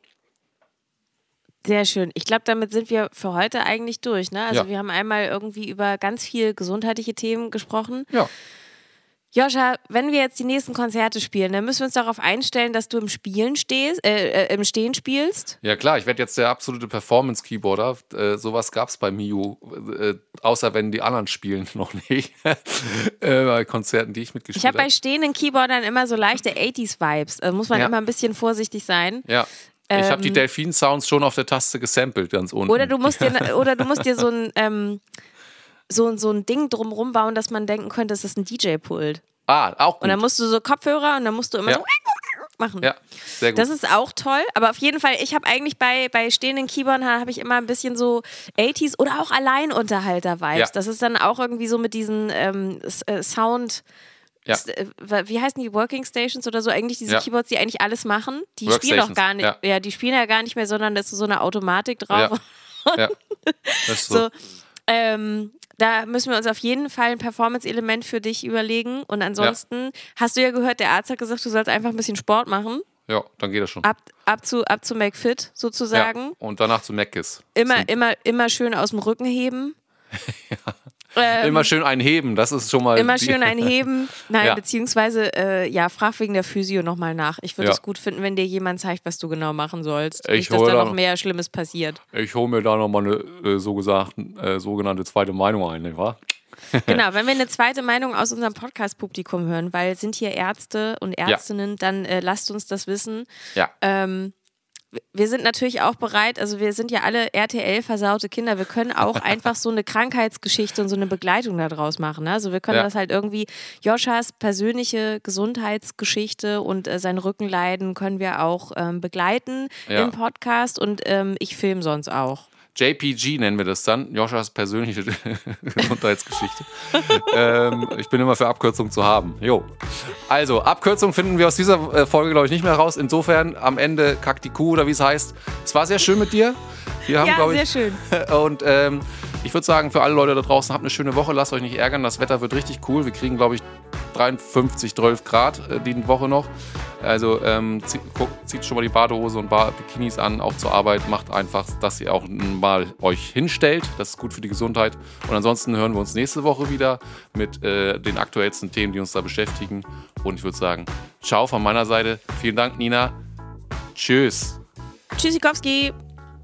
Sehr schön. Ich glaube, damit sind wir für heute eigentlich durch. Ne? Also Ja. wir haben einmal irgendwie über ganz viel gesundheitliche Themen gesprochen. Ja. Joscha, wenn wir jetzt die nächsten Konzerte spielen, dann müssen wir uns darauf einstellen, dass du im Spielen stehst, äh, äh, im Stehen spielst. Ja klar, ich werde jetzt der absolute Performance-Keyboarder. Äh, sowas gab es bei Mio, äh, außer wenn die anderen spielen noch nicht. äh, bei Konzerten, die ich mitgespielt Ich habe habe. bei stehenden Keyboardern immer so leichte achtziger-Vibes. Da muss man Ja. immer ein bisschen vorsichtig sein. Ja, ich habe die Ähm, Delfin-Sounds schon auf der Taste gesampelt, ganz unten. Oder du musst dir, oder du musst dir so ein, ähm, so, so ein Ding drumrum bauen, dass man denken könnte, das ist ein D J-Pult. Ah, auch gut. Und dann musst du so Kopfhörer und dann musst du immer Ja. so machen. Ja, sehr gut. Das ist auch toll, aber auf jeden Fall, ich habe eigentlich bei, bei stehenden Keyboardern habe ich immer ein bisschen so achtziger oder auch Alleinunterhalter-Vibes. Ja. Das ist dann auch irgendwie so mit diesen ähm, S- äh, Sound, Ja. S- äh, wie heißen die, Working Stations oder so, eigentlich diese Ja. Keyboards, die eigentlich alles machen. Die spielen auch Workstations, gar nicht, ja. ja. die spielen ja gar nicht mehr, sondern da ist so eine Automatik drauf. Ja. Ja, das ist so. So, ähm, da müssen wir uns auf jeden Fall ein Performance-Element für dich überlegen. Und ansonsten hast du ja gehört, der Arzt hat gesagt, du sollst einfach ein bisschen Sport machen. Ja, dann geht das schon. Ab, ab zu, ab zu McFit sozusagen. Ja. Und danach zu Mc's. Immer, Zum- immer, immer schön aus dem Rücken heben. ähm, Immer schön einheben, das ist schon mal. immer die- schön einheben. Nein, Ja. beziehungsweise, äh, ja, frag wegen der Physio nochmal nach. Ich würde Ja. es gut finden, wenn dir jemand zeigt, was du genau machen sollst. Ich Nicht, dass hol da da- noch mehr Schlimmes passiert. Ich hole mir da nochmal eine äh, so gesagt, äh, sogenannte zweite Meinung ein, nicht wahr? Genau, wenn wir eine zweite Meinung aus unserem Podcast-Publikum hören, weil sind hier Ärzte und Ärztinnen, dann äh, lasst uns das wissen. Ja. Ähm, wir sind natürlich auch bereit, also wir sind ja alle R T L-versaute Kinder, wir können auch einfach so eine Krankheitsgeschichte und so eine Begleitung daraus machen. Ne? Also wir können Ja. das halt irgendwie, Joschas persönliche Gesundheitsgeschichte und äh, sein Rückenleiden können wir auch ähm, begleiten Ja. im Podcast und ähm, ich filme sonst auch. J P G nennen wir das dann, Joschas persönliche Gesundheitsgeschichte. ähm, ich bin immer für Abkürzungen zu haben. Jo. Also, Abkürzung finden wir aus dieser äh, Folge, glaube ich, nicht mehr raus. Insofern am Ende kackt die Kuh oder wie es heißt. Es war sehr schön mit dir. Wir haben, Ja, glaub sehr ich, schön. Und ähm, ich würde sagen, für alle Leute da draußen, habt eine schöne Woche, lasst euch nicht ärgern. Das Wetter wird richtig cool. Wir kriegen, glaube ich, dreiundfünfzig, zwölf Grad äh, die Woche noch. Also ähm, zieht, guck, zieht schon mal die Badehose und Bar Bikinis an, auch zur Arbeit. Macht einfach, dass ihr auch mal euch hinstellt. Das ist gut für die Gesundheit. Und ansonsten hören wir uns nächste Woche wieder mit äh, den aktuellsten Themen, die uns da beschäftigen. Und ich würde sagen, ciao von meiner Seite. Vielen Dank, Nina. Tschüss. Tschüssikowski.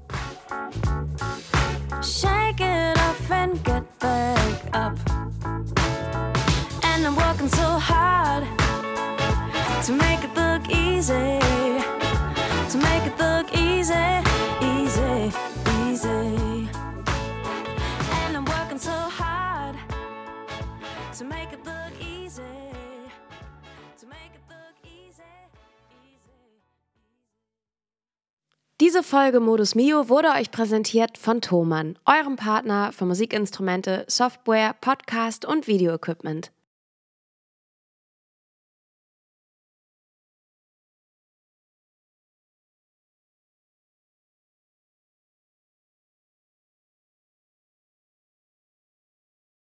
Shake it off and get back up. And I'm working so hard to make it look easy. To make it look easy, easy, easy. And I'm working so hard to make it look easy. To make it look easy, easy. Diese Folge Modus Mio wurde euch präsentiert von Thomann, eurem Partner für Musikinstrumente, Software, Podcast und Videoequipment.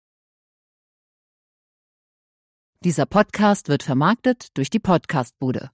Dieser Podcast wird vermarktet durch die Podcastbude.